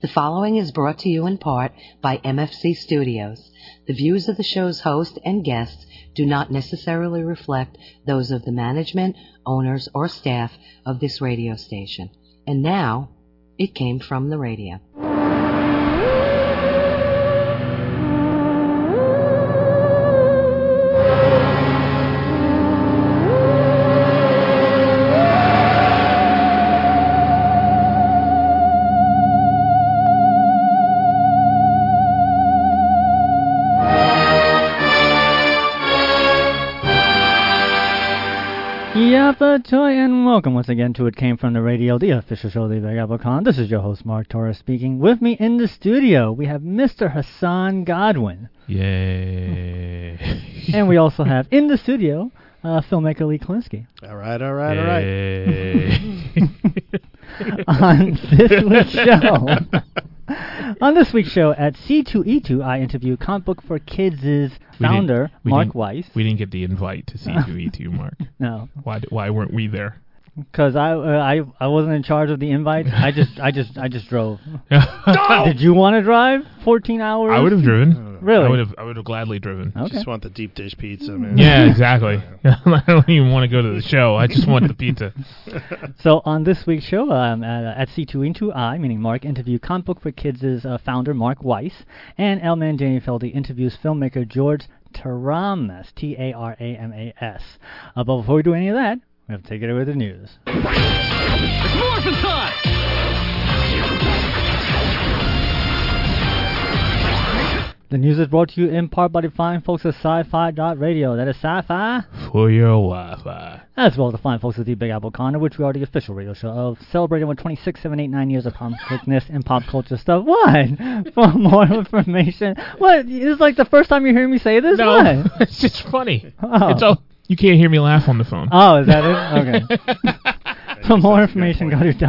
The following is brought to you in part by MFC Studios. The views of the show's host and guests do not necessarily reflect those of the management, owners, or staff of this radio station. And now, it came from the radio. Joy and welcome once again to It Came From The Radio, the official show of the Big Apple Con. This is your host, Mark Torres, speaking. With me in the studio, we have Mr. Hassan Godwin. Yay. And we also have in the studio, filmmaker Lee Klinsky. All right. On this week's show at C2E2, I interview Comic Book for Kids' founder, Mark Weiss. We didn't get the invite to C2E2, Mark. No. Why weren't we there? Because I wasn't in charge of the invite. I just drove. Did you want to drive 14 hours? I would have driven. Really? I would have gladly driven. Okay. Just want the deep dish pizza, man. Yeah, exactly. I don't even want to go to the show. I just want the pizza. So on this week's show, at C2E2I, meaning Mark, interview Comic Book for Kids' founder, Mark Weiss, and Elman Janifeldi interviews filmmaker George Taramas, Taramas. But before we do any of that, we have to take it away with the news. It's morphin' time! The news is brought to you in part by the fine folks at Sci-Fi.radio. That is sci-fi for your Wi-Fi. As well as the fine folks at the Big Apple Con, which we are the official radio show of, celebrating with 26, 7, 8, 9 years of comicness and pop culture stuff. What? For more information? What? It's like the first time you hear me say this? No, what? It's just funny. Oh. It's all. You can't hear me laugh on the phone. Oh, is that it? Okay. For more information, go to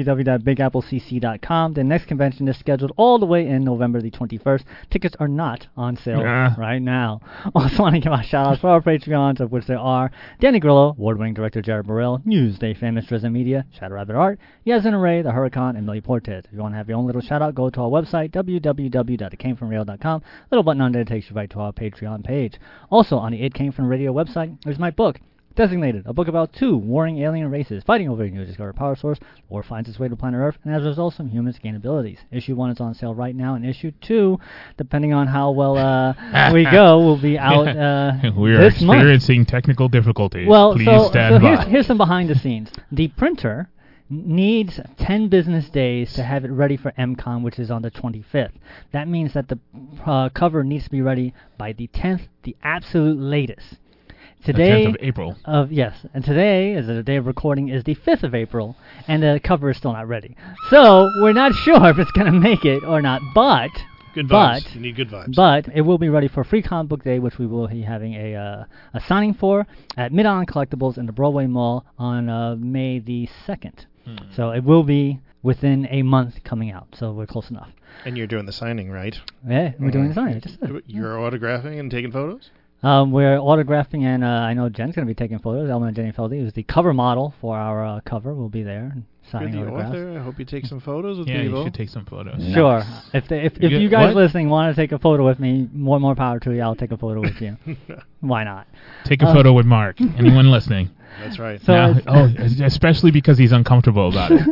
www.bigapplecc.com. The next convention is scheduled all the way in November the 21st. Tickets are not on sale right now. Also want to give a shout-out for our Patreons, of which there are Danny Grillo, award-winning director Jared Burrell, Newsday famous Dresden Media, Shadow Rabbit Art, Yazin Array, The Huracan, and Millie Portet. If you want to have your own little shout-out, go to our website, www.itcamefromradio.com. Little button on there takes you right to our Patreon page. Also, on the It Came From Radio website, there's my book, Designated, a book about two warring alien races fighting over a new discovered power source. War finds its way to planet Earth, and as a result, some humans gain abilities. Issue 1 is on sale right now, and Issue 2, depending on how well we go, will be out we are this experiencing month. Technical difficulties. Well, Please stand by. Here's some behind the scenes. The printer needs 10 business days to have it ready for MCon, which is on the 25th. That means that the cover needs to be ready by the 10th, the absolute latest. Today, the 10th of April. Yes, and today, as the day of recording, is the 5th of April, and the cover is still not ready. So, we're not sure if it's going to make it or not, but... Good vibes. You need good vibes. But it will be ready for Free Comic Book Day, which we will be having a signing for at Mid-On Collectibles in the Broadway Mall on May the 2nd. So, it will be within a month coming out, so we're close enough. And you're doing the signing, right? Yeah, we're doing the signing. I just said. You're autographing and taking photos? We're autographing, and I know Jen's going to be taking photos. Elman Janifeldi, who's the cover model for our cover, will be there signing You're the autographs. author. I hope you take some photos with Yeah, people. you should take some photos. Sure. If you guys listening want to take a photo with me, more power to you. I'll take a photo with you. Why not? Take a photo with Mark. Anyone listening? That's right. So now, especially because he's uncomfortable about it.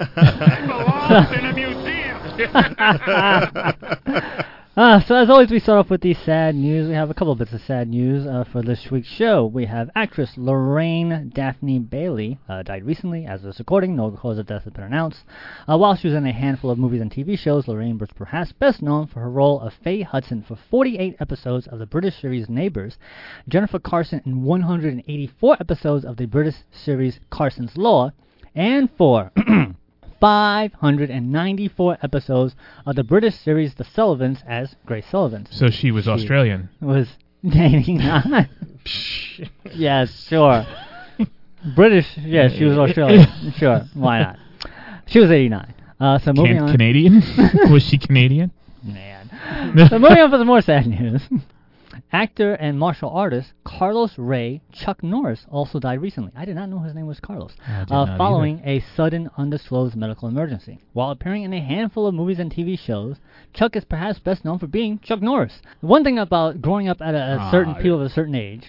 Belongs in a museum. So as always, we start off with the sad news. We have a couple of bits of sad news for this week's show. We have actress Lorraine Daphne Bailey died recently. As of this recording, no cause of death has been announced. While she was in a handful of movies and TV shows, Lorraine was perhaps best known for her role of Faye Hudson for 48 episodes of the British series Neighbours, Jennifer Carson in 184 episodes of the British series Carson's Law, and for 594 episodes of the British series The Sullivans as Grace Sullivan. So she was Australian. Was 89. Yes, sure. British, yes, she was Australian. Sure, why not? She was 89. So moving on. Canadian? Was she Canadian? Man. So moving on for some more sad news. Actor and martial artist Carlos Ray Chuck Norris also died recently. I did not know his name was Carlos. Following a sudden undisclosed medical emergency. While appearing in a handful of movies and TV shows, Chuck is perhaps best known for being Chuck Norris. One thing about growing up at a certain people of a certain age,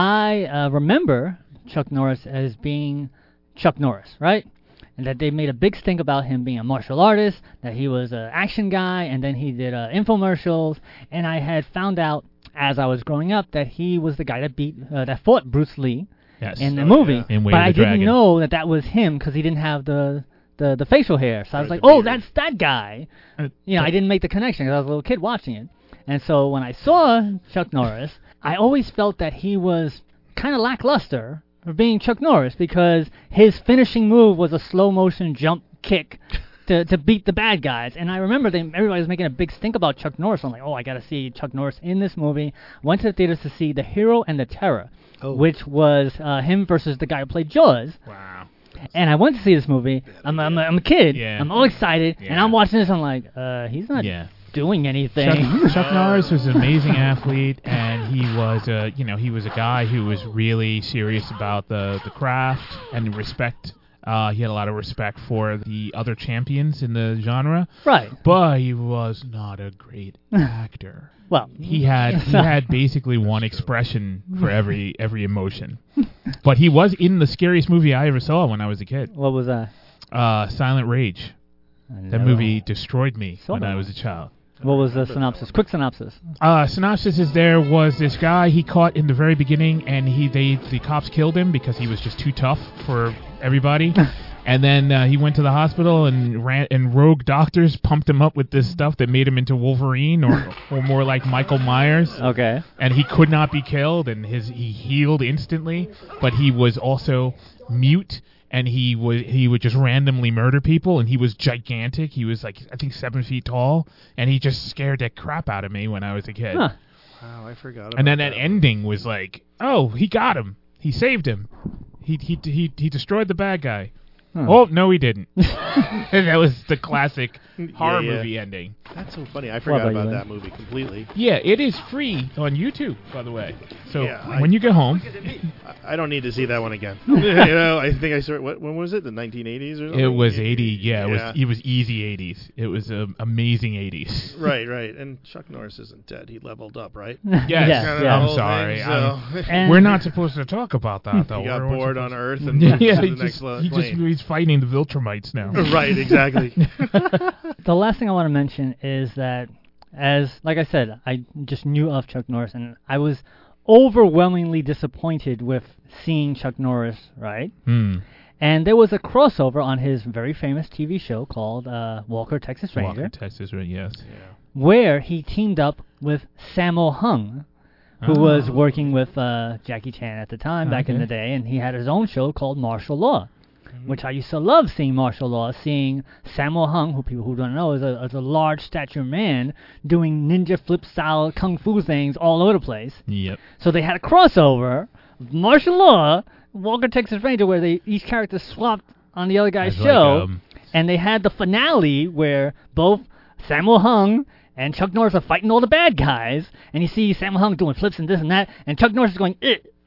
I remember Chuck Norris as being Chuck Norris, right? And that they made a big stink about him being a martial artist, that he was an action guy, and then he did infomercials. And I had found out as I was growing up that he was the guy that fought Bruce Lee in the movie. In Way but of the I didn't Dragon. know that was him because he didn't have the facial hair. So I was like, that's that guy. I didn't make the connection because I was a little kid watching it. And so when I saw Chuck Norris, I always felt that he was kind of lackluster for being Chuck Norris because his finishing move was a slow motion jump kick to beat the bad guys. And I remember everybody was making a big stink about Chuck Norris. I'm like, I got to see Chuck Norris in this movie. Went to the theaters to see The Hero and the Terror, which was him versus the guy who played Jaws. Wow. And I went to see this movie. I'm a kid. Yeah. I'm all excited. Yeah. And I'm watching this. I'm like, he's not doing anything. Chuck Norris was an amazing athlete, and he was a guy who was really serious about the craft and respect. He had a lot of respect for the other champions in the genre. Right. But he was not a great actor. Well, he had basically one expression for every emotion. But he was in the scariest movie I ever saw when I was a kid. What was that? Silent Rage. That movie destroyed me when I was a child. What was the synopsis? Quick synopsis. Synopsis is there was this guy he caught in the very beginning, and the cops killed him because he was just too tough for everybody. And then he went to the hospital, and rogue doctors pumped him up with this stuff that made him into Wolverine or more like Michael Myers. Okay. And he could not be killed, and he healed instantly, but he was also mute. And he would just randomly murder people, and he was gigantic. He was like, I think 7 feet tall, and he just scared the crap out of me when I was a kid. Huh. Wow, I forgot about And then that ending was like, he got him. He saved him. He destroyed the bad guy. Huh. Oh, no, he didn't. And that was the classic horror movie ending. That's so funny. I forgot about that movie completely. Yeah, it is free on YouTube, by the way. So Yeah, when you get home, I don't need to see that one again. I think I saw it. When was it? The 1980s or something? it was 80. Yeah, it was easy 80s. It was amazing 80s. Right. And Chuck Norris isn't dead. He leveled up, right? Yes. Yeah. I'm sorry. And We're not supposed to talk about that, though. He got We're bored on Earth and Yeah, moved to the next plane. he's fighting the Viltrumites now. Right, exactly. The last thing I want to mention is that, like I said, I just knew of Chuck Norris, and I was overwhelmingly disappointed with seeing Chuck Norris, right? And there was a crossover on his very famous TV show called Walker, Texas Ranger. Walker, Texas Ranger, yes. Yeah. Where he teamed up with Sammo Hung, who was working with Jackie Chan at the time, back in the day, and he had his own show called Martial Law, which I used to love seeing Martial Law, seeing Sammo Hung, who people who don't know is a large stature man doing ninja flip style kung fu things all over the place. Yep. So they had a crossover of Martial Law, Walker, Texas Ranger, where each character swapped on the other guy's show, and they had the finale where both Sammo Hung and Chuck Norris are fighting all the bad guys, and you see Sammo Hung doing flips and this and that, and Chuck Norris is going,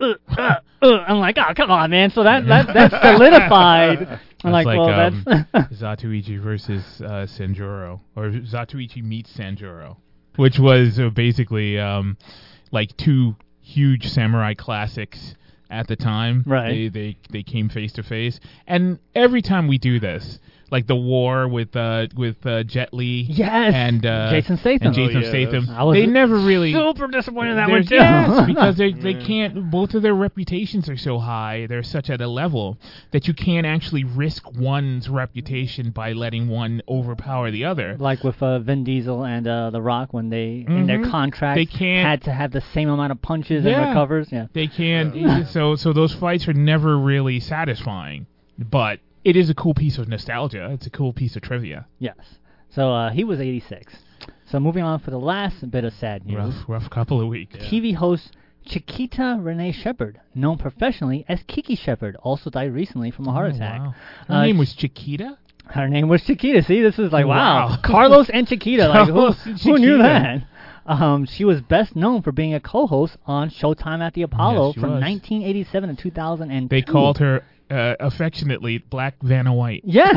I'm like, oh, come on, man. So that's solidified. I'm like, that's Zatoichi versus Sanjuro, or Zatoichi meets Sanjuro, which was basically like two huge samurai classics at the time. Right. They came face to face, and every time we do this, like the war with Jet Li, yes, and Jason Statham. They never really super disappointed in that one too. Yes, because they can't. Both of their reputations are so high. They're such at a level that you can't actually risk one's reputation by letting one overpower the other. Like with Vin Diesel and The Rock, when they in their contract had to have the same amount of punches and recovers. Yeah, they can't. So those fights are never really satisfying, but it is a cool piece of nostalgia. It's a cool piece of trivia. Yes. So he was 86. So moving on for the last bit of sad news. Rough couple of weeks. Yeah. TV host Chiquita Renee Shepherd, known professionally as Kiki Shepherd, also died recently from a heart attack. Wow. Her name was Chiquita? Her name was Chiquita. See, this is like, wow. Carlos and Chiquita. Like, who knew that? She was best known for being a co-host on Showtime at the Apollo Yes, she from was. 1987 to 2002. They called her affectionately Black Vanna White. Yes.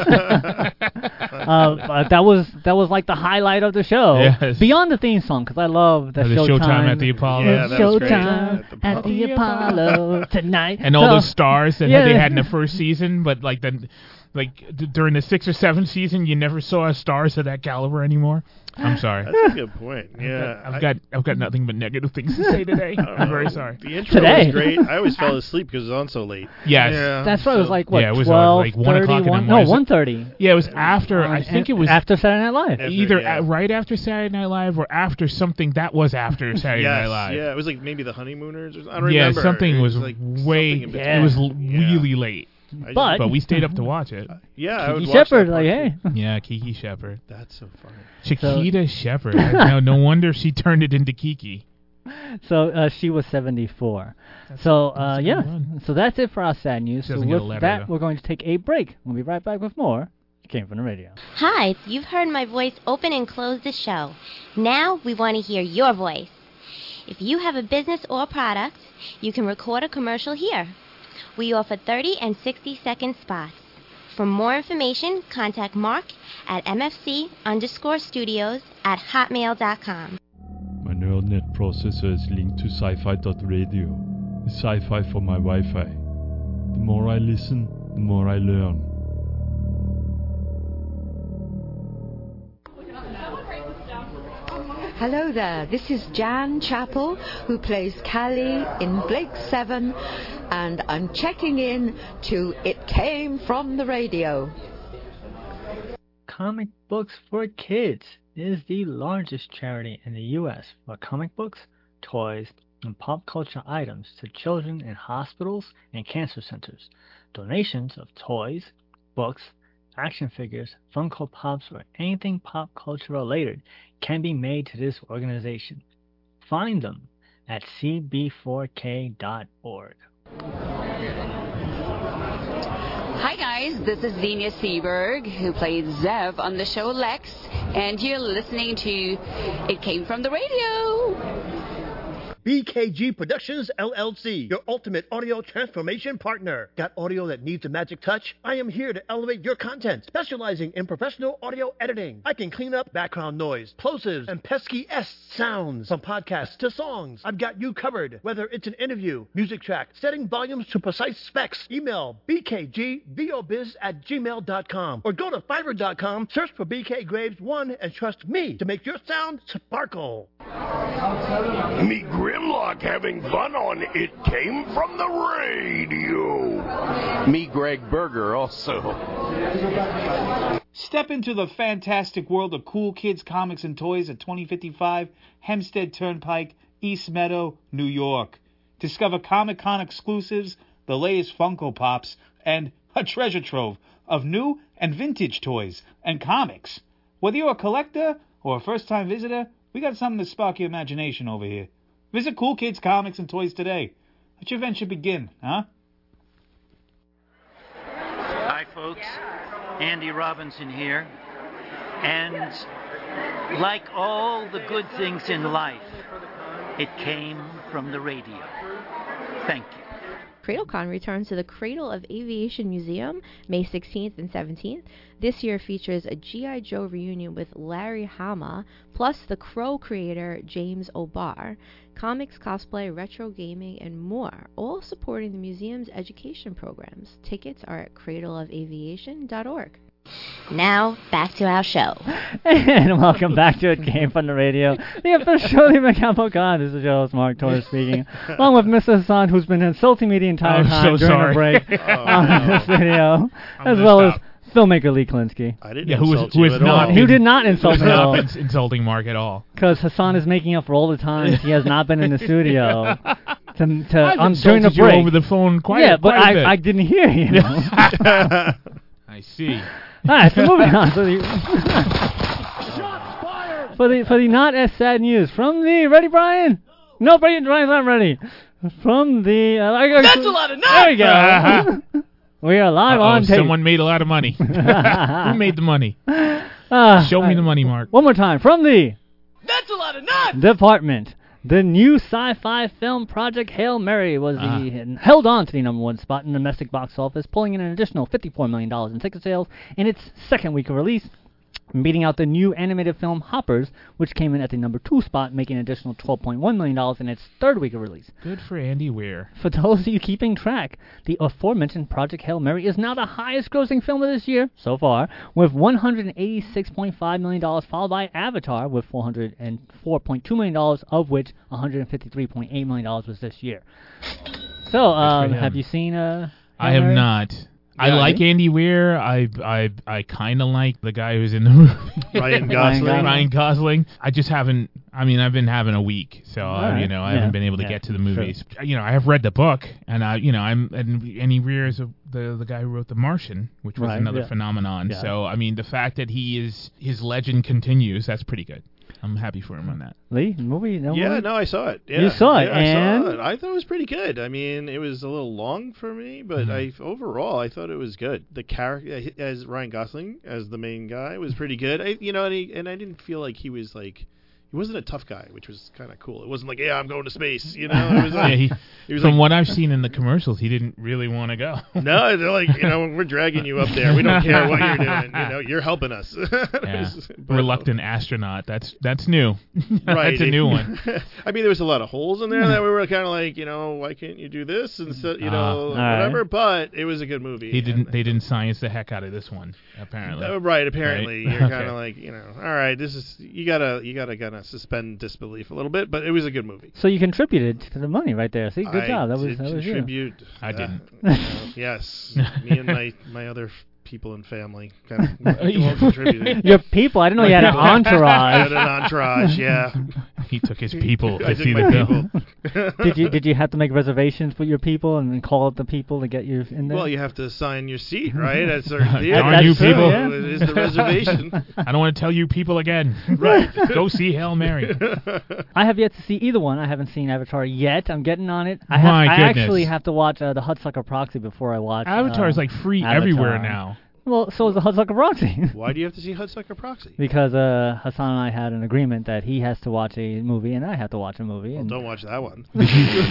That was like the highlight of the show. Yes. Beyond the theme song, because I love the The Showtime at the Apollo. Yeah, that was great. Showtime at the Apollo tonight. And all those stars that Yeah. they had in the first season, but like during the 6th or 7th season, you never saw stars of that caliber anymore. I'm sorry. That's a good point. Yeah, I've got nothing but negative things to say today. I'm very sorry. The intro Today. was great. I always fell asleep because it was on so late. Yes. Yeah, That's right. It was like what? Yeah, it was 12, like 1 o'clock in the 31? morning. No, 1:30. Yeah, it was after. I think it was after Saturday Night Live. After, either yeah. right after Saturday Night Live or after something that was after Saturday Yes, Night Live. yeah, it was like maybe the Honeymooners. Or I don't Yeah, remember. something It was like way. something in Yeah. It was between. really late, But- but we stayed up to watch it. Yeah, I would Kiki watch Shepard, that like, part, hey. too. Yeah, Kiki Shepard. That's so funny. Chiquita Shepard. No wonder she turned it into Kiki. So she was 74. So that's a good yeah. run. So that's it for our sad news. She So doesn't get a with letter, that, though. we're going to take a break. We'll be right back with more. It came from the radio. Hi, you've heard my voice open and close the show. Now we want to hear your voice. If you have a business or product, you can record a commercial here. We offer 30 and 60-second spots. For more information, contact Mark at mfc_studios@hotmail.com. My neural net processor is linked to sci-fi.radio. It's sci-fi for my Wi-Fi. The more I listen, the more I learn. Hello there, this is Jan Chappell, who plays Callie in Blake 7, and I'm checking in to It Came From the Radio. Comic Books for Kids is the largest charity in the U.S. for comic books, toys, and pop culture items to children in hospitals and cancer centers. Donations of toys, books, action figures, Funko Pops, or anything pop culture related can be made to this organization. Find them at cb4k.org. Hi guys, this is Xenia Seberg, who plays Zev on the show Lex, and you're listening to It Came From the Radio. BKG Productions, LLC, your ultimate audio transformation partner. Got audio that needs a magic touch? I am here to elevate your content, specializing in professional audio editing. I can clean up background noise, plosives, and pesky S sounds. From podcasts to songs, I've got you covered. Whether it's an interview, music track, setting volumes to precise specs, email bkgvobiz@gmail.com or go to fiverr.com, search for BK Graves 1, and trust me to make your sound sparkle. Me Grimlock having fun on It Came From the Radio. Me, Greg Berger, also. Step into the fantastic world of cool kids, comics, and toys at 2055 Hempstead Turnpike, East Meadow, New York. Discover Comic-Con exclusives, the latest Funko Pops, and a treasure trove of new and vintage toys and comics. Whether you're a collector or a first-time visitor, we got something to spark your imagination over here. Visit Cool Kids Comics and Toys today. Let your adventure begin, huh? Hi, folks. Andy Robinson here. And like all the good things in life, it came from the radio. Thank you. CradleCon returns to the Cradle of Aviation Museum May 16th and 17th. This year features a G.I. Joe reunion with Larry Hama, plus the Crow creator James O'Barr, comics, cosplay, retro gaming, and more, all supporting the museum's education programs. Tickets are at cradleofaviation.org. Now, back to our show. And welcome back to It Came From the Radio, the official Con. This is your host, Mark Torres speaking, along with Mr. Hassan, who's been insulting me the entire time during the break on this video, as well as filmmaker Lee Klinsky. I didn't insult you at all. He did not insult me at all. Insulting Mark at all. Because Hassan is making up for all the times he has not been in the studio. I've during insulted the you break. over the phone quite Yeah, but a bit. I didn't hear you. I see. All right, so moving on. For the not as sad news from the ready, Brian? No, Brian's not ready. From the That's a lot of nuts! There we go. We are live on tape. Someone made a lot of money. Who made the money? Show me the money, Mark. One more time from the That's a lot lot of nuts. Department. The new sci-fi film Project Hail Mary was held on to the #1 spot in the domestic box office, pulling in an additional $54 million in ticket sales in its second week of release, beating out the new animated film Hoppers, which came in at the #2 spot, making an additional $12.1 million in its third week of release. Good for Andy Weir. For those of you keeping track, the aforementioned Project Hail Mary is now the highest-grossing film of this year so far, with $186.5 million, followed by Avatar with $404.2 million, of which $153.8 million was this year. So, have you seen I have Mary? not. I like Andy Weir. I kind of like the guy who's in the movie. Ryan Gosling. Ryan Gosling. I just haven't. I mean, I've been having a week, so right. I haven't been able to get to the movies. Sure. I have read the book, and Andy Weir is the guy who wrote The Martian, which was another phenomenon. Yeah. So I mean, the fact that his legend continues, that's pretty good. I'm happy for him on that. Lee, movie? No, I saw it. Yeah. You saw it, and I saw it. I thought it was pretty good. I mean, it was a little long for me, but overall, I thought it was good. The character, as Ryan Gosling as the main guy, was pretty good. I didn't feel like he was like. He wasn't a tough guy, which was kind of cool. It wasn't like, yeah, I'm going to space, It was like, he was from what I've seen in the commercials, he didn't really want to go. No, they're like, we're dragging you up there. We don't care what you're doing. You're helping us. Yeah. Reluctant astronaut. That's new. Right. That's a new one. I mean, there was a lot of holes in there that we were kind of like, why can't you do this instead, whatever. Right. But it was a good movie. They didn't science the heck out of this one, apparently. Right. Apparently, you're kind of like, all right, this is you gotta kind of suspend disbelief a little bit, but it was a good movie. So you contributed to the money right there. See, good job. That was contribute. You. I didn't. Yes, me and my other people and family kind of contributed. Your people? I didn't know you had an entourage. I had an entourage. Yeah. He took his people to see the film. Did you have to make reservations for your people and then call up the people to get you in there? Well, you have to assign your seat, right? At certain theaters. Darn you people! Yeah. It is the reservation. I don't want to tell you people again. Right. Go see Hail Mary. I have yet to see either one. I haven't seen Avatar yet. I'm getting on it. I actually have to watch the Hudsucker Proxy before I watch. Avatar is like free everywhere now. Well, so is the Hudsucker Proxy. Why do you have to see Hudsucker Proxy? Because Hassan and I had an agreement that he has to watch a movie and I have to watch a movie. Well, don't watch that one. Well,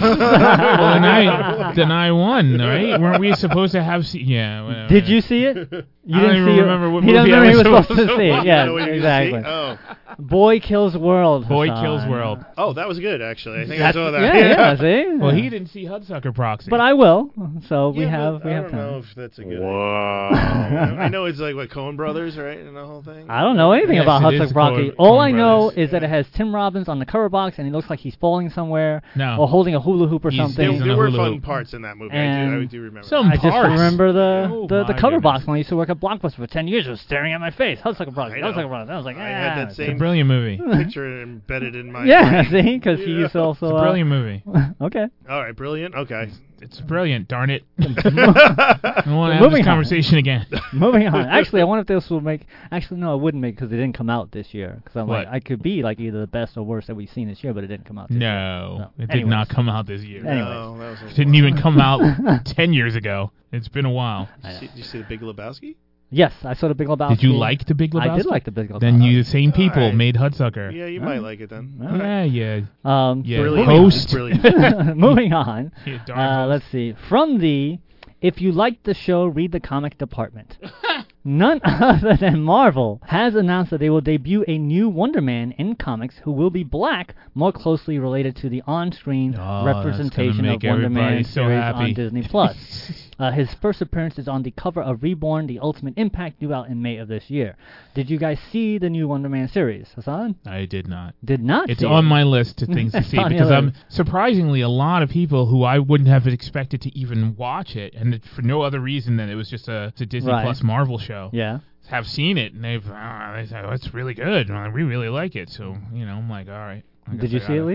then I won, right? Weren't we supposed to have... Whatever. Did you see it? You didn't even remember what movie I was supposed to see it. Yeah, exactly. Boy Kills World. Boy Kills World. Oh, that was good, actually. I think I saw that. Yeah, see? Well, he didn't see Hudsucker Proxy. But I will. So we have I don't time. know if that's a good idea. I know it's like Coen Brothers, right, and the whole thing. I don't know anything about Hudsucker Proxy. All I know is that it has Tim Robbins on the cover box, and he looks like he's falling somewhere or holding a hula hoop or something. There were fun parts in that movie. I do remember. I just remember the cover box when I used to work at Blockbuster for 10 years. It was staring at my face. Hudsucker Proxy. Hudsucker Proxy. I was like, I had that same it's a brilliant movie. Picture embedded in my brain. See, because he used to also. It's a brilliant movie. Okay. All right, brilliant. Okay. It's brilliant, darn it. I want to have this conversation again. Moving on. Actually, I wonder if this will make... Actually, no, it wouldn't make because it didn't come out this year. Because I'm like, I could be like either the best or worst that we've seen this year, but it didn't come out this year. No, it did not come out this year. Anyways. It didn't even come out 10 years ago. It's been a while. Did you see The Big Lebowski? Yes, I saw The Big Lebowski. Did you like The Big Lebowski? I did like The Big Lebowski. Then you, the same people, made Hudsucker. Yeah, you might like it then. Yeah. Brilliant. Host. Brilliant. Moving on. Yeah, let's see. From the If You Like the Show, Read the Comic department. None other than Marvel has announced that they will debut a new Wonder Man in comics who will be black, more closely related to the on-screen representation of Wonder Man series on Disney+. His first appearance is on the cover of Reborn, The Ultimate Impact, due out in May of this year. Did you guys see the new Wonder Man series, Hassan? I did not. Did not It's see on it. my list of things to see because I'm surprisingly a lot of people who I wouldn't have expected to even watch it, and for no other reason than it was just a Disney Plus Marvel show. Yeah. Have seen it, and they say, it's really good. We really like it. So, I'm like, all right. Did you see it, Lee?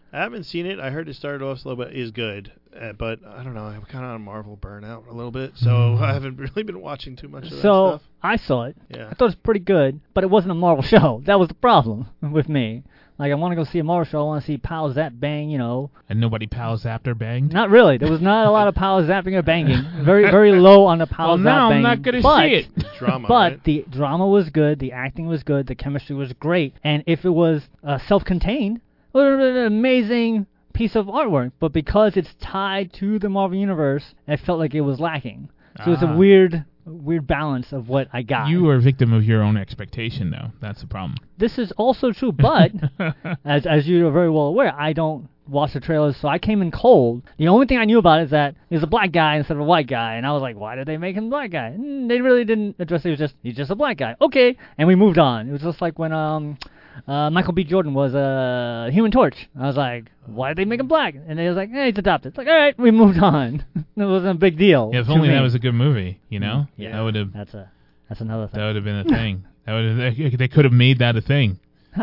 I haven't seen it. I heard it started off slow, but is good. But I don't know. I'm kind of on Marvel burnout a little bit, so I haven't really been watching too much of that stuff. I saw it. Yeah. I thought it was pretty good, but it wasn't a Marvel show. That was the problem with me. Like, I want to go see a Marvel show. I want to see Pow Zap Bang, And nobody Pow Zapped or banged? Not really. There was not a lot of Pow Zapping or banging. Very, very low on the Pow Zap now banging. I'm not going to see it. Drama, But right? the drama was good. The acting was good. The chemistry was great. And if it was self-contained, it would have been an amazing piece of artwork. But because it's tied to the Marvel Universe, it felt like it was lacking. So it's a weird balance of what I got. You are a victim of your own expectation, though. That's the problem. This is also true, but as you are very well aware, I don't watch the trailers, so I came in cold. The only thing I knew about it is that he's a black guy instead of a white guy, and I was like, why did they make him a black guy? They really didn't address it. It was just, he's just a black guy. Okay, and we moved on. It was just like when Michael B. Jordan was a Human Torch. I was like, why did they make him black? And they was like, he's adopted. It's like, all right, we moved on. It wasn't a big deal. Yeah, if only that was a good movie, Yeah. That would have. That's another thing. That would have been a thing. They could have made that a thing. You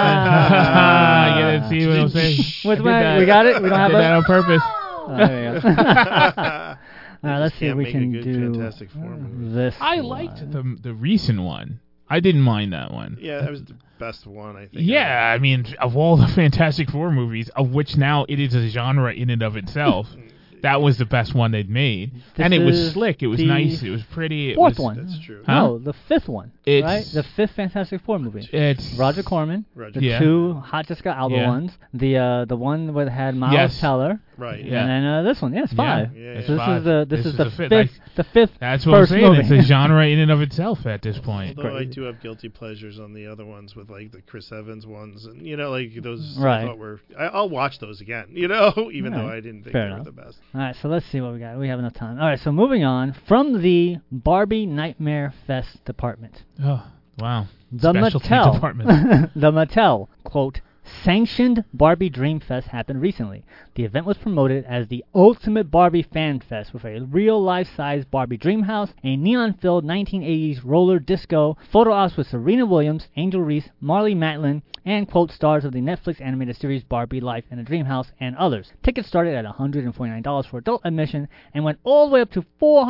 didn't see what I'm saying? We got it? We don't have that on purpose. There you go. All right, let's see if we can do Fantastic Four movie. this. I liked the recent one. I didn't mind that one. Yeah, that was the best one, I think. Yeah, I mean, of all the Fantastic Four movies, of which now it is a genre in and of itself, that was the best one they'd made. And it was slick. It was nice. It was pretty. Fourth one. That's true. Huh? No, the fifth one. Right? The fifth Fantastic Four movie. It's Roger Corman. The two Hot Jessica Alba ones. The one where it had Miles Teller. Right. Yeah. And then this one. Yeah, it's five. It's this five. This is the fifth. The fifth. That's what I'm saying. movie. It's a genre in and of itself at this point. Although I do have guilty pleasures on the other ones with like the Chris Evans ones, and like those. Right. I thought I'll watch those again. even though I didn't think Fair they enough. were the best. All right, so let's see what we got. We have enough time. All right, so moving on from the Barbie Nightmare Fest department. Oh, wow. The Specialty Mattel department. The Mattel, quote, sanctioned Barbie Dream Fest happened recently. The event was promoted as the ultimate Barbie fan fest with a real life-size Barbie dream house, a neon-filled 1980s roller disco, photo ops with Serena Williams, Angel Reese, Marlee Matlin, and, quote, stars of the Netflix animated series Barbie Life in a Dream House, and others. Tickets started at $149 for adult admission and went all the way up to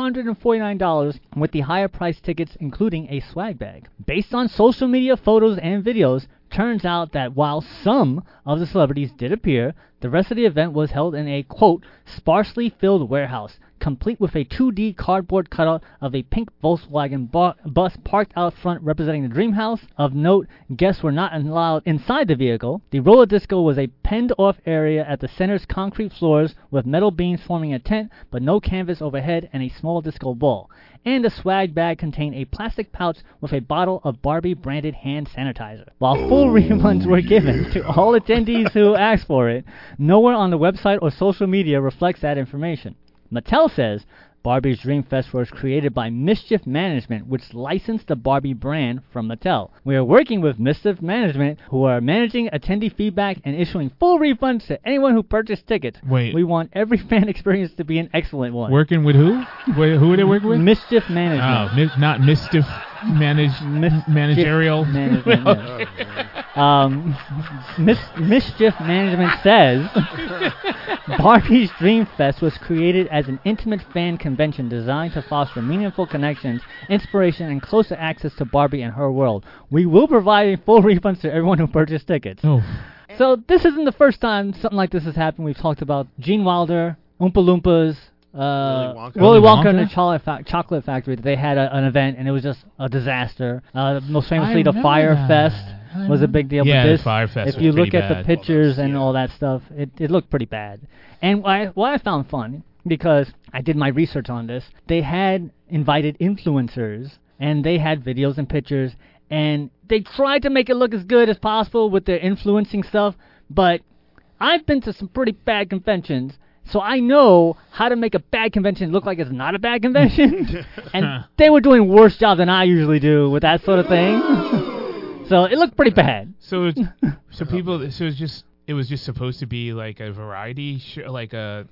$449 with the higher priced tickets including a swag bag. Based on social media photos and videos, turns out that while some of the celebrities did appear, the rest of the event was held in a, quote, sparsely filled warehouse, complete with a 2D cardboard cutout of a pink Volkswagen bus parked out front representing the dream house. Of note, guests were not allowed inside the vehicle. The roller disco was a penned-off area at the center's concrete floors with metal beams forming a tent, but no canvas overhead and a small disco ball. And the swag bag contained a plastic pouch with a bottle of Barbie-branded hand sanitizer. While full refunds were given to all attendees who asked for it, nowhere on the website or social media reflects that information. Mattel says Barbie's Dream Fest was created by Mischief Management, which licensed the Barbie brand from Mattel. We are working with Mischief Management, who are managing attendee feedback and issuing full refunds to anyone who purchased tickets. Wait. We want every fan experience to be an excellent one. Working with who? Who are they working with? Mischief Management. Oh, not Mischief Managerial. Management, Mischief Management says Barbie's Dream Fest was created as an intimate fan convention designed to foster meaningful connections, inspiration, and closer access to Barbie and her world. We will provide full refunds to everyone who purchased tickets. Oh. So this isn't the first time something like this has happened. We've talked about Gene Wilder, Oompa Loompas, Willy Wonka and the Chocolate Factory. They had an event, and it was just a disaster. Most famously, the Fire Fest was a big deal. Yeah, but this, the Fire Fest if was you look pretty at the bad. pictures and all that stuff, it looked pretty bad. And what I found fun, because I did my research on this, they had invited influencers, and they had videos and pictures, and they tried to make it look as good as possible with their influencing stuff, but I've been to some pretty bad conventions, so I know how to make a bad convention look like it's not a bad convention. And they were doing worse job than I usually do with that sort of thing. So it looked pretty bad. So it was just supposed to be like a variety show, like a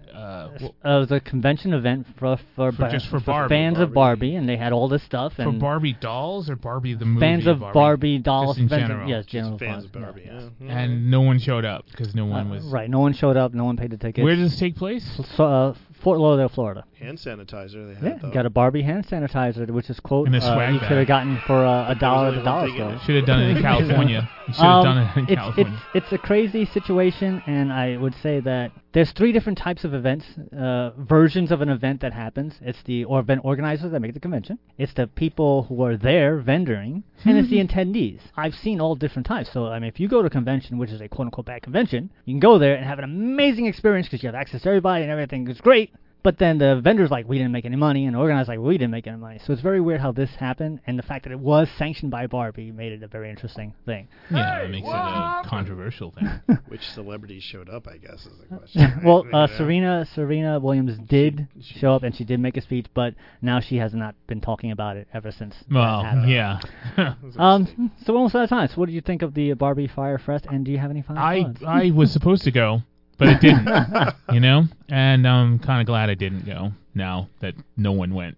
the convention event for fans of Barbie, and they had all this stuff. For Barbie dolls or Barbie the movie? Fans of Barbie dolls. Just in general. Yes, general fans of Barbie. Yeah. And no one showed up because no one was... Right, no one showed up, no one paid the tickets. Where does this take place? Fort Lauderdale, Florida. Hand sanitizer they had, though. Got a Barbie hand sanitizer, which is, quote, and a swag you could have gotten for $1 at the dollar store. Should have done it in California. You should have done it in California. It's a crazy situation, and I would say that there's 3 different types of events, versions of an event that happens. It's the event organizers that make the convention. It's the people who are there vendoring, and it's the attendees. I've seen all different types. So, I mean, if you go to a convention, which is a quote-unquote bad convention, you can go there and have an amazing experience because you have access to everybody and everything is great. But then the vendor's like, we didn't make any money, and the organizer's like, we didn't make any money. So it's very weird how this happened, and the fact that it was sanctioned by Barbie made it a very interesting thing. Yeah, it makes it a controversial thing. Which celebrities showed up, I guess, is the question. Well, Serena Williams did show up, and she did make a speech, but now she has not been talking about it ever since. Well, yeah. So we're almost out of time. So what did you think of the Barbie Fyre Fest, and do you have any final thoughts? I was supposed to go. But it didn't, and I'm kind of glad I didn't go now that no one went.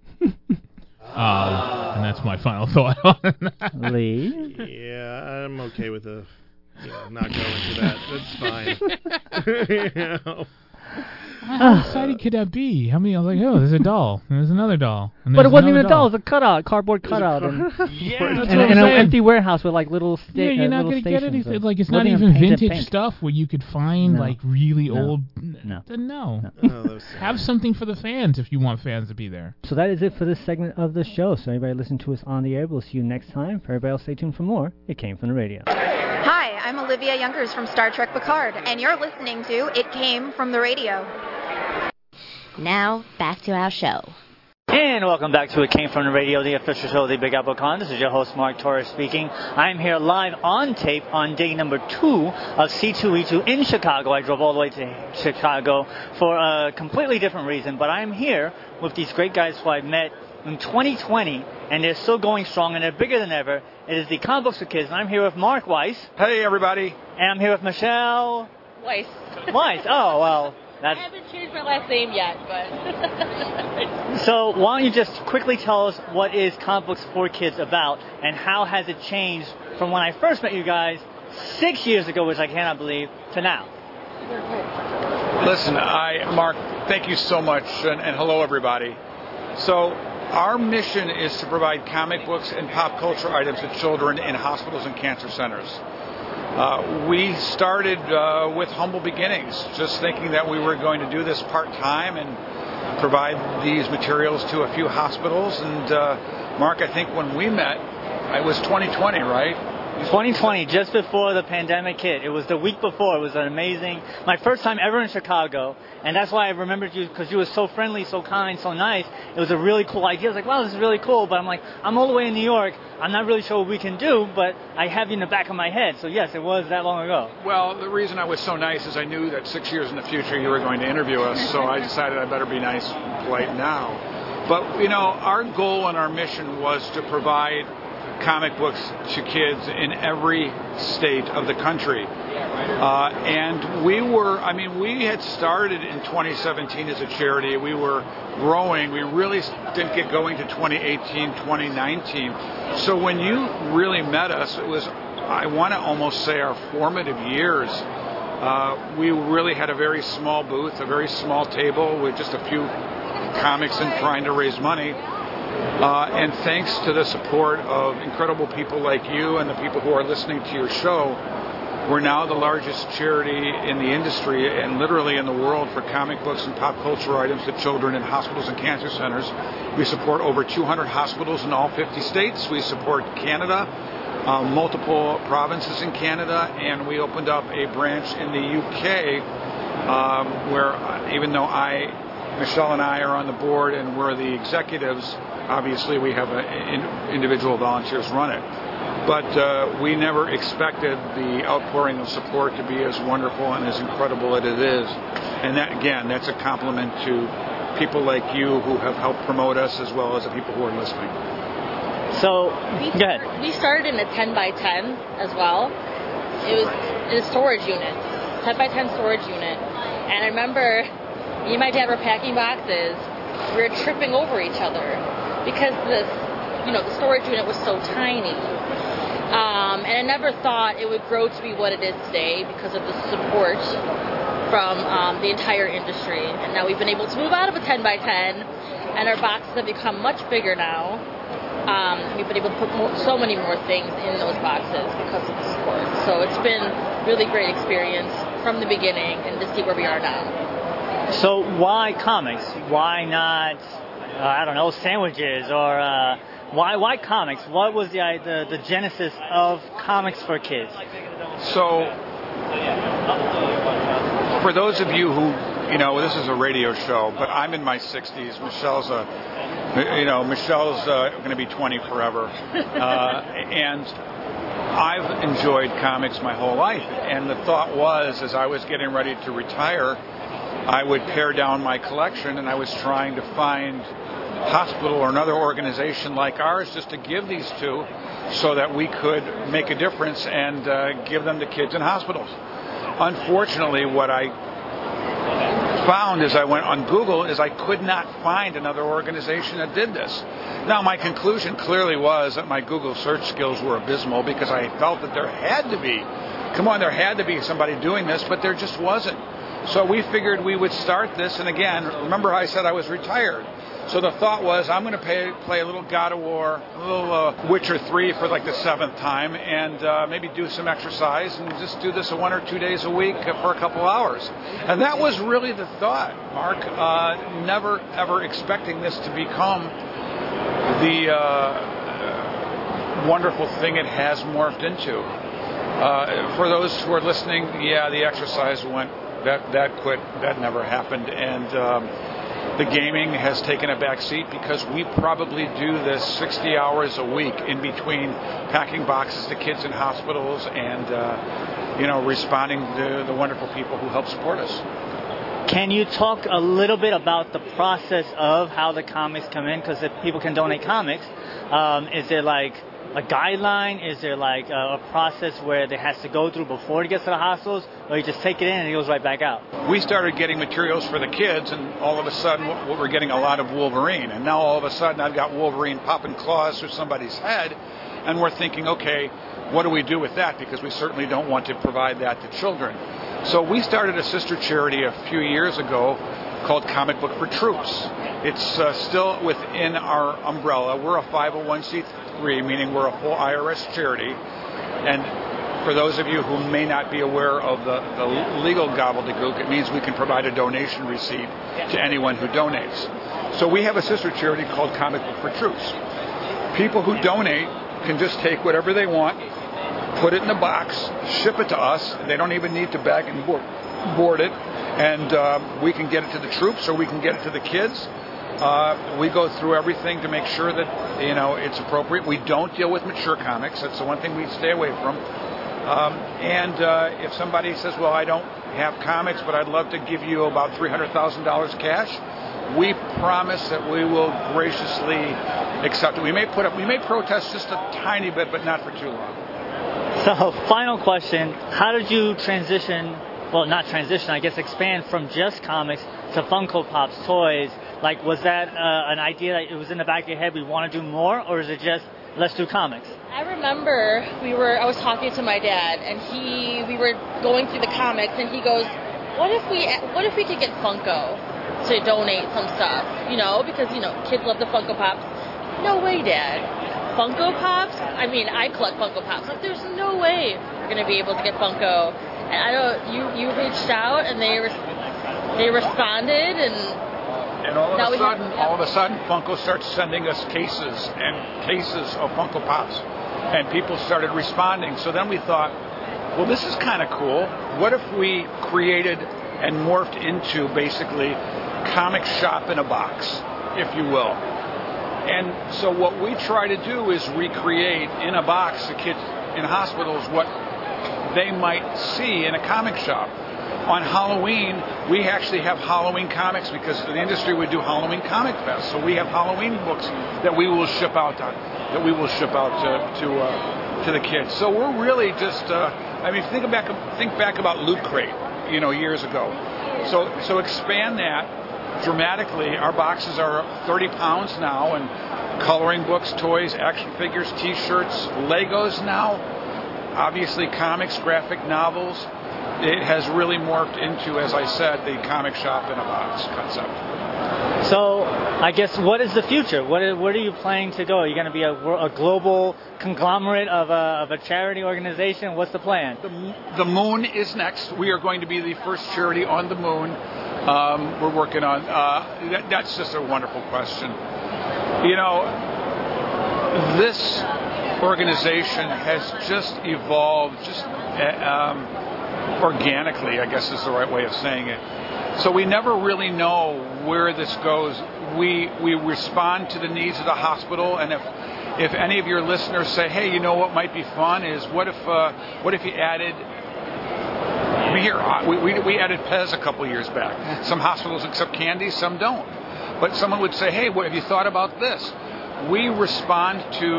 And that's my final thought on that. Lee? Yeah, I'm okay with not going to that. That's fine. How exciting could that be? I mean, I was like, oh, there's a doll. And there's another doll. And but it wasn't even a doll. It was a cutout, cardboard cutout. And an empty warehouse with like little stations. Yeah, you're not going to get anything. Like, it's not even vintage stuff where you could find like really old. No. Have something for the fans if you want fans to be there. So that is it for this segment of the show. So everybody listen to us on the air. We'll see you next time. For everybody else, stay tuned for more. It Came From the Radio. Hi, I'm Olivia Youngers from Star Trek Picard, and you're listening to It Came From the Radio. Now, back to our show. And welcome back to It Came From the Radio, the official show of the Big Apple Con. This is your host, Mark Torres, speaking. I'm here live on tape on day number 2 of C2E2 in Chicago. I drove all the way to Chicago for a completely different reason, but I'm here with these great guys who I met in 2020, and they're still going strong, and they're bigger than ever. It is the Comic Books for Kids, and I'm here with Mark Weiss. Hey, everybody. And I'm here with Michelle... Weiss. Oh, well... I haven't changed my last name yet, but... So why don't you just quickly tell us what is Comic Books for Kids about, and how has it changed from when I first met you guys 6 years ago, which I cannot believe, to now? Listen, Mark, thank you so much, and hello, everybody. So our mission is to provide comic books and pop culture items to children in hospitals and cancer centers. We started with humble beginnings, just thinking that we were going to do this part-time and provide these materials to a few hospitals. And Mark, I think when we met, it was 2020, right? 2020, just before the pandemic hit. It was the week before. It was an amazing, my first time ever in Chicago, and that's why I remembered you, because you were so friendly, so kind, so nice. It was a really cool idea. I was like, wow, this is really cool, but I'm like, I'm all the way in New York. I'm not really sure what we can do, but I have you in the back of my head. So yes, it was that long ago. Well, the reason I was so nice is I knew that 6 years in the future you were going to interview us, so I decided I better be nice and polite now. But, our goal and our mission was to provide comic books to kids in every state of the country. And we had started in 2017 as a charity. We were growing. We really didn't get going to 2018, 2019. So when you really met us, it was, I want to almost say, our formative years. We really had a very small booth, a very small table with just a few comics and trying to raise money. And thanks to the support of incredible people like you and the people who are listening to your show, we're now the largest charity in the industry and literally in the world for comic books and pop culture items to children in hospitals and cancer centers. We support over 200 hospitals in all 50 states. We support Canada, multiple provinces in Canada, and we opened up a branch in the UK where even though Michelle and I are on the board and we're the executives, obviously we have individual volunteers run it. But we never expected the outpouring of support to be as wonderful and as incredible as it is. And that, again, that's a compliment to people like you who have helped promote us as well as the people who are listening. So, go ahead. We started in a 10 by 10 as well. It was in a storage unit, 10 by 10 storage unit. And I remember me and my dad were packing boxes. We were tripping over each other because the storage unit was so tiny. And I never thought it would grow to be what it is today because of the support from the entire industry. And now we've been able to move out of a 10x10, and our boxes have become much bigger now. We've been able to put so many more things in those boxes because of the support. So it's been really great experience from the beginning, and to see where we are now. So why comics? Why not, sandwiches or why comics? What was the genesis of comics for kids? So for those of you who, this is a radio show, but I'm in my 60s. Michelle's going to be 20 forever. And I've enjoyed comics my whole life. And the thought was, as I was getting ready to retire, I would pare down my collection, and I was trying to find a hospital or another organization like ours just to give these to so that we could make a difference and give them to kids in hospitals. Unfortunately, what I found as I went on Google is I could not find another organization that did this. Now, my conclusion clearly was that my Google search skills were abysmal because I felt that there had to be somebody doing this, but there just wasn't. So we figured we would start this, and again, remember I said I was retired. So the thought was I'm going to play a little God of War, a little Witcher 3 for like the 7th time, and maybe do some exercise and just do this 1 or 2 days a week for a couple hours. And that was really the thought, Mark. Never, ever expecting this to become the wonderful thing it has morphed into. For those who are listening, the exercise went, that quit, that never happened. And the gaming has taken a back seat because we probably do this 60 hours a week in between packing boxes to kids in hospitals and, responding to the wonderful people who help support us. Can you talk a little bit about the process of how the comics come in? Because if people can donate comics, is there like a guideline? Is there like a process where it has to go through before it gets to the hospitals, or you just take it in and it goes right back out? We started getting materials for the kids, and all of a sudden we're getting a lot of Wolverine. And now all of a sudden I've got Wolverine popping claws through somebody's head, and we're thinking, okay, what do we do with that? Because we certainly don't want to provide that to children. So we started a sister charity a few years ago called Comic Book for Troops. It's still within our umbrella. We're a 501c3, meaning we're a full IRS charity. And for those of you who may not be aware of the legal gobbledygook, it means we can provide a donation receipt to anyone who donates. So we have a sister charity called Comic Book for Troops. People who donate can just take whatever they want, put it in a box, ship it to us. They don't even need to bag and board it. And we can get it to the troops or we can get it to the kids. We go through everything to make sure that, it's appropriate. We don't deal with mature comics. That's the one thing we stay away from. And if somebody says, well, I don't have comics, but I'd love to give you about $300,000 cash, we promise that we will graciously accept it. We may protest just a tiny bit, but not for too long. So, final question. How did you transition, well, not transition, I guess expand from just comics to Funko Pops, toys? Like, was that an idea that it was in the back of your head, we want to do more, or is it just, let's do comics? I remember I was talking to my dad, and we were going through the comics, and he goes, what if we could get Funko to donate some stuff, because, kids love the Funko Pops. No way, Dad. Funko Pops? I mean, I collect Funko Pops. Like, there's no way we're going to be able to get Funko. And I don't, you reached out, and they responded, and all of a sudden, Funko starts sending us cases and cases of Funko Pops, and people started responding. So then we thought, well, this is kind of cool. What if we created and morphed into basically comic shop in a box, if you will? And so what we try to do is recreate in a box the kids in hospitals what they might see in a comic shop. On Halloween, we actually have Halloween comics because the industry would do Halloween Comic Fest. So we have Halloween books that we will ship out to the kids. So we're really just think back about Loot Crate, years ago. So expand that dramatically. Our boxes are 30 pounds now, and coloring books, toys, action figures, T-shirts, Legos now, obviously comics, graphic novels. It has really morphed into, as I said, the comic shop in a box concept. So, I guess, what is the future? Where are you planning to go? Are you going to be a global conglomerate of a charity organization? What's the plan? The moon is next. We are going to be the first charity on the moon. We're working on. That's just a wonderful question. You know, this organization has just evolved, organically, I guess is the right way of saying it. So we never really know where this goes. We respond to the needs of the hospital, and if any of your listeners say, hey, you know what might be fun is what if you added. We added Pez a couple years back. Some hospitals accept candy, some don't. But someone would say, hey, what have you thought about this? We respond to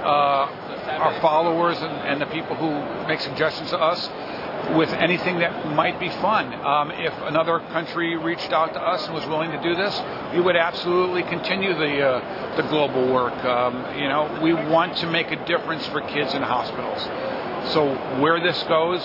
our followers and the people who make suggestions to us with anything that might be fun. If another country reached out to us and was willing to do this, we would absolutely continue the global work. We want to make a difference for kids in hospitals. So where this goes,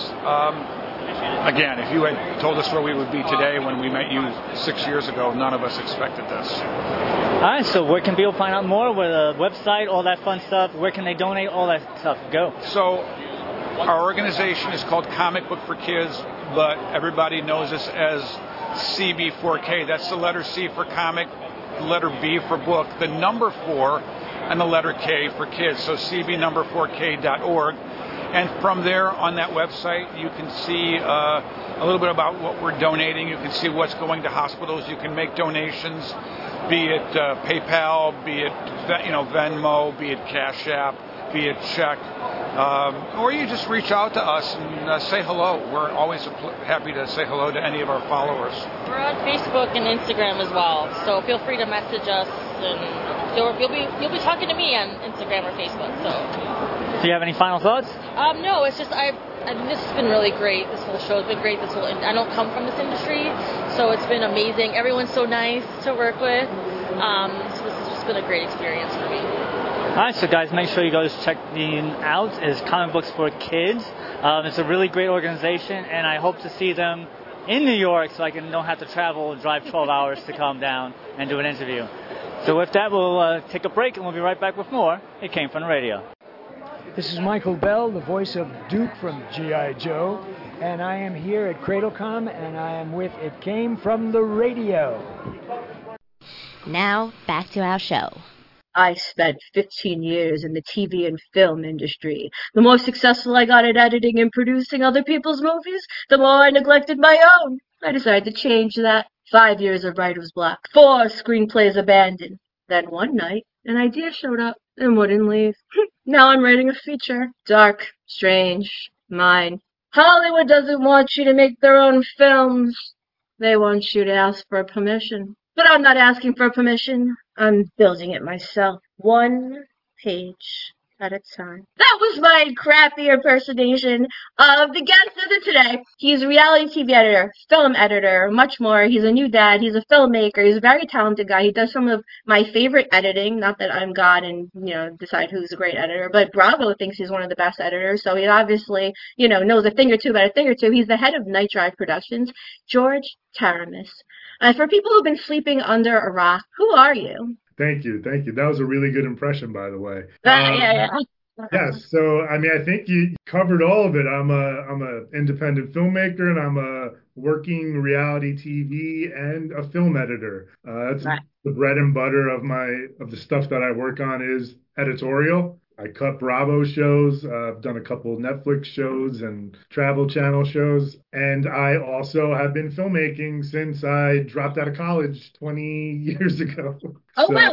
again, if you had told us where we would be today when we met you 6 years ago, none of us expected this. All right, so where can people find out more? Where the website, all that fun stuff? Where can they donate? All that stuff. Go. So our organization is called Comic Book for Kids, but everybody knows us as CB4K. That's the letter C for comic, the letter B for book, the number 4, and the letter K for kids. So CB4K.org. And from there on that website, you can see a little bit about what we're donating. You can see what's going to hospitals. You can make donations, be it PayPal, be it Venmo, be it Cash App, be it check, or you just reach out to us and say hello. We're always happy to say hello to any of our followers. We're on Facebook and Instagram as well, so feel free to message us, and you'll be talking to me on Instagram or Facebook. So. Do you have any final thoughts? No, it's just this has been really great. This whole show has been great. I don't come from this industry, so it's been amazing. Everyone's so nice to work with. So this has just been a great experience for me. All right, so guys, make sure you go check them out. It's Comic Books for Kids. It's a really great organization, and I hope to see them in New York so I don't have to travel and drive 12 hours to come down and do an interview. So with that, we'll take a break, and we'll be right back with more. It Came From the Radio. This is Michael Bell, the voice of Duke from G.I. Joe, and I am here at CradleCom, and I am with It Came From the Radio. Now, back to our show. I spent 15 years in the TV and film industry. The more successful I got at editing and producing other people's movies, the more I neglected my own. I decided to change that. 5 years of writer's block. 4 screenplays abandoned. Then one night, an idea showed up and wouldn't leave. Now I'm writing a feature. Dark, strange, mine. Hollywood doesn't want you to make their own films. They want you to ask for permission. But I'm not asking for permission. I'm building it myself. 1 page at a time. That was my crappy impersonation of the guest visit today. He's a reality TV editor, film editor, much more. He's a new dad. He's a filmmaker. He's a very talented guy. He does some of my favorite editing. Not that I'm God and, decide who's a great editor, but Bravo thinks he's one of the best editors. So he obviously, knows a thing or two about a thing or two. He's the head of Night Drive Productions, George Taramis. For people who've been sleeping under a rock, who are you? Thank you. That was a really good impression, by the way. Yeah. Yes. So, I think you covered all of it. I'm a independent filmmaker, and I'm a working reality TV and a film editor. That's right. The bread and butter of the stuff that I work on is editorial. I cut Bravo shows. I've done a couple of Netflix shows and Travel Channel shows. And I also have been filmmaking since I dropped out of college 20 years ago. Oh, wow.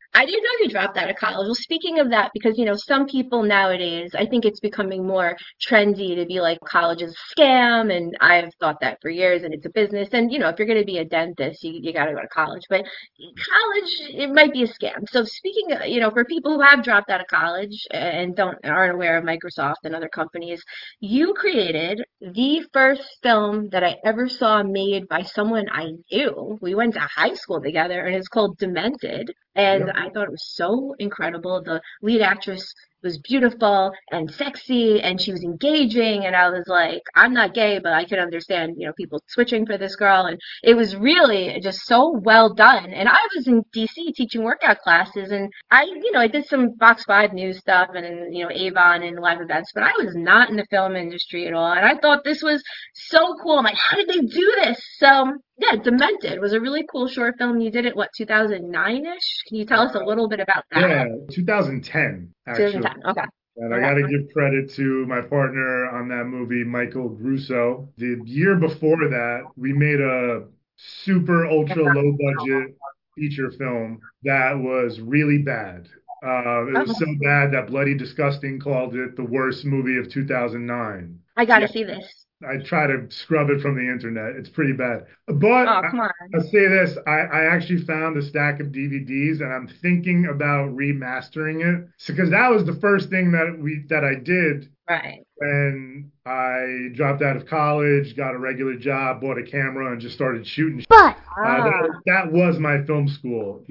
I didn't know you dropped out of college. Well, speaking of that, because, some people nowadays, I think it's becoming more trendy to be like, college is a scam, and I've thought that for years, and it's a business. And, if you're going to be a dentist, you got to go to college. But college, it might be a scam. So speaking of, for people who have dropped out of college and aren't aware of Microsoft and other companies, you created the first film that I ever saw made by someone I knew. We went to high school together, and it's called Demented. And Yep. I thought it was so incredible. The lead actress was beautiful and sexy, and she was engaging. And I was like, I'm not gay, but I could understand, people switching for this girl. And it was really just so well done. And I was in DC teaching workout classes, and I did some Fox 5 News stuff and, Avon and live events, but I was not in the film industry at all. And I thought this was so cool. I'm like, how did they do this? So, yeah, Demented was a really cool short film. You did it, 2009-ish? Can you tell us a little bit about that? Yeah, 2010, actually. 2010, okay. And I got to give credit to my partner on that movie, Michael Grusso. The year before that, we made a super ultra low budget feature film that was really bad. It was so bad that Bloody Disgusting called it the worst movie of 2009. I got to see this. I try to scrub it from the internet. It's pretty bad. But come on. I'll say this. I actually found a stack of DVDs, and I'm thinking about remastering it. Because that was the first thing that I did. Right. When I dropped out of college, got a regular job, bought a camera, and just started shooting. But that was my film school.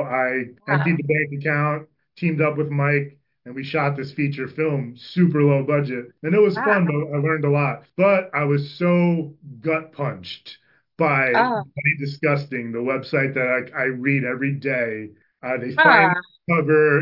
I emptied the bank account, teamed up with Mike, and we shot this feature film, super low budget. And it was fun, but I learned a lot. But I was so gut punched by Bloody Disgusting, the website that I read every day. They finally cover,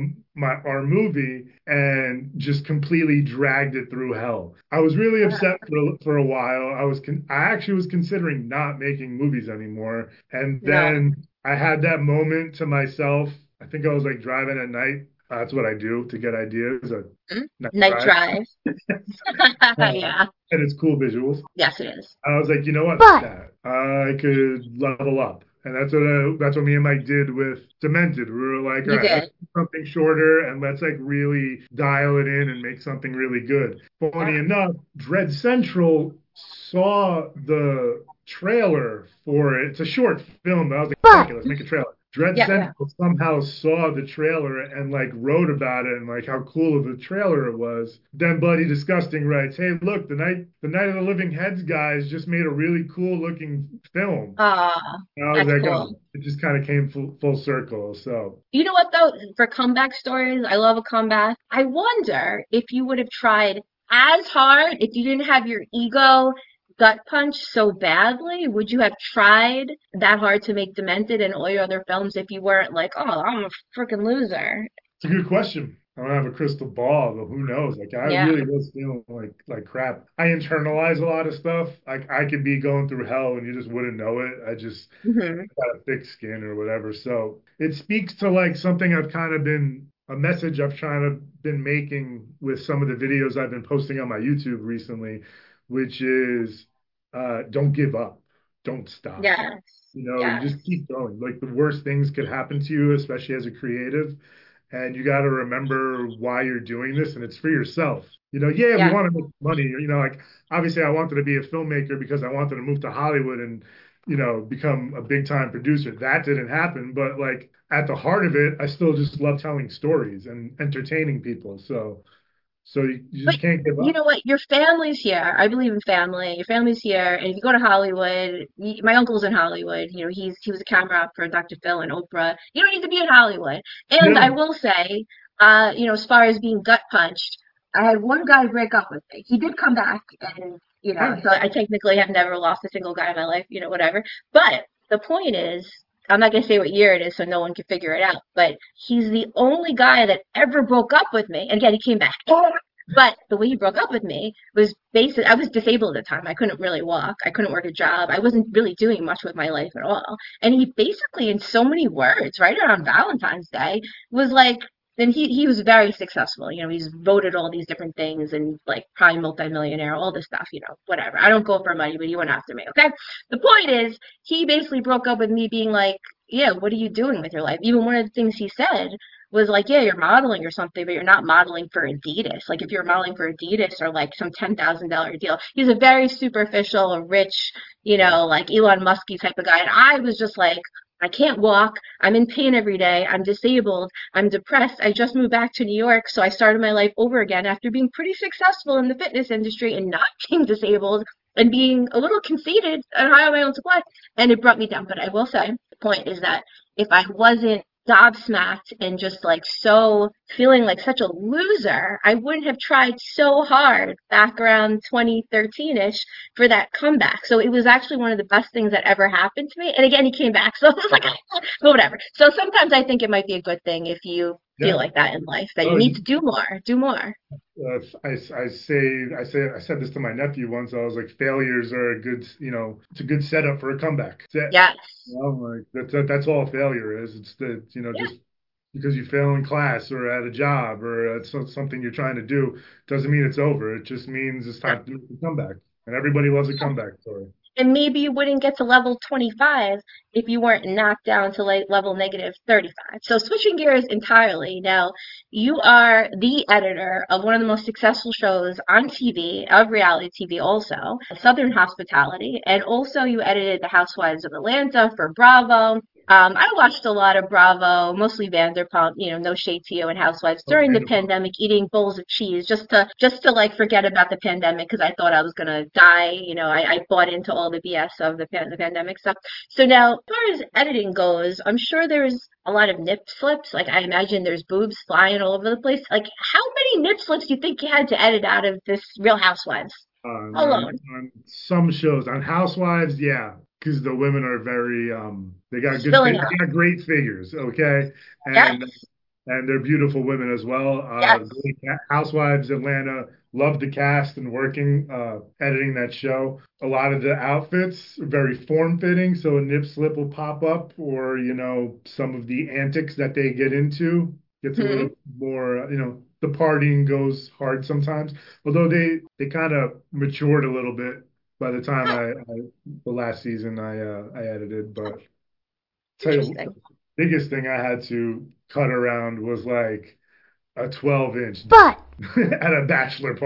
our movie and just completely dragged it through hell. I was really upset for a while. I actually was considering not making movies anymore. And then I had that moment to myself. I think I was like driving at night. That's what I do to get ideas. Night drive. Yeah. And it's cool visuals. Yes, it is. I was like, you know what? That I could level up. And that's what me and Mike did with Demented. We were like, all right, let's do something shorter and let's like really dial it in and make something really good. Funny enough, Dread Central saw the trailer for it. It's a short film, but I was like, okay, let's make a trailer. Dread Central somehow saw the trailer and like wrote about it and like how cool of a trailer it was. Then Bloody Disgusting writes, "Hey, look, the Night of the Living Heads guys just made a really cool looking film." And I was like, cool. It just kind of came full circle. So you know what though, for comeback stories, I love a comeback. I wonder if you would have tried as hard if you didn't have your ego gut punch so badly. Would you have tried that hard to make Demented and all your other films if you weren't like, oh, I'm a freaking loser? It's a good question. I don't have a crystal ball, but who knows? Like I really was feeling like crap. I internalize a lot of stuff. Like I could be going through hell and you just wouldn't know it. I just got a thick skin or whatever. So it speaks to like something I've kind of been a message I've been making with some of the videos I've been posting on my YouTube recently, which is don't give up. Don't stop. Yes. You just keep going. Like the worst things could happen to you, especially as a creative. And you got to remember why you're doing this. And it's for yourself. We want to make money. Like obviously I wanted to be a filmmaker because I wanted to move to Hollywood and, become a big time producer. That didn't happen. But like at the heart of it, I still just love telling stories and entertaining people. So you just can't give up. You know what? Your family's here. I believe in family. Your family's here. And if you go to Hollywood, my uncle's in Hollywood. He was a camera op for Dr. Phil and Oprah. You don't need to be in Hollywood. And I will say, as far as being gut punched, I had one guy break up with me. He did come back and, so I technically have never lost a single guy in my life, whatever. But the point is, I'm not going to say what year it is so no one can figure it out, but he's the only guy that ever broke up with me. And again, he came back. But the way he broke up with me was I was disabled at the time. I couldn't really walk. I couldn't work a job. I wasn't really doing much with my life at all. And he basically, in so many words, right around Valentine's Day, was like, then he was very successful. You know, he's voted all these different things and like prime multimillionaire, all this stuff, you know, whatever. I don't go for money, but he went after me, okay? The point is, he basically broke up with me being like, yeah, what are you doing with your life? Even one of the things he said was like, yeah, you're modeling or something, but you're not modeling for Adidas. Like if you're modeling for Adidas or like some $10,000 deal, he's a very superficial, rich, you know, like Elon Musky type of guy. And I was just like, I can't walk. I'm in pain every day. I'm disabled. I'm depressed. I just moved back to New York, so I started my life over again after being pretty successful in the fitness industry and not being disabled and being a little conceited and high on my own supply. And it brought me down. But I will say, the point is that if I wasn't gobsmacked and just like so feeling like such a loser, I wouldn't have tried so hard back around 2013-ish for that comeback. So it was actually one of the best things that ever happened to me. And again, he came back, so I was like, but whatever. So sometimes I think it might be a good thing if you feel like that in life, that you need to do more. I said this to my nephew once. I was like, failures are a good, you know, it's a good setup for a comeback. Yes. You know, like that's all failure is. It's the, you know, just because you fail in class or at a job or at something you're trying to do doesn't mean it's over. It just means it's time to make a comeback. And everybody loves a comeback story. And maybe you wouldn't get to level 25 if you weren't knocked down to like level negative 35. So switching gears entirely. Now, you are the editor of one of the most successful shows on TV, of reality TV also, Southern Hospitality, and also you edited The Housewives of Atlanta for Bravo. I watched a lot of Bravo, mostly Vanderpump, you know, no shade to you, and Housewives during the pandemic, eating bowls of cheese just to like forget about the pandemic because I thought I was gonna die. You know, I bought into all the BS of the pandemic stuff. So now, as far as editing goes, I'm sure there's a lot of nip slips. Like I imagine there's boobs flying all over the place. Like how many nip slips do you think you had to edit out of this Real Housewives? Alone. On some shows, on Housewives, yeah. Because the women are very, they got great figures, okay, and they're beautiful women as well. Housewives Atlanta, loved the cast and working, editing that show. A lot of the outfits are very form-fitting, so a nip slip will pop up, or you know, some of the antics that they get into gets a little more, you know, the partying goes hard sometimes. Although they kind of matured a little bit by the time the last season I edited, but tell you, the biggest thing I had to cut around was like a 12-inch butt at a bachelorette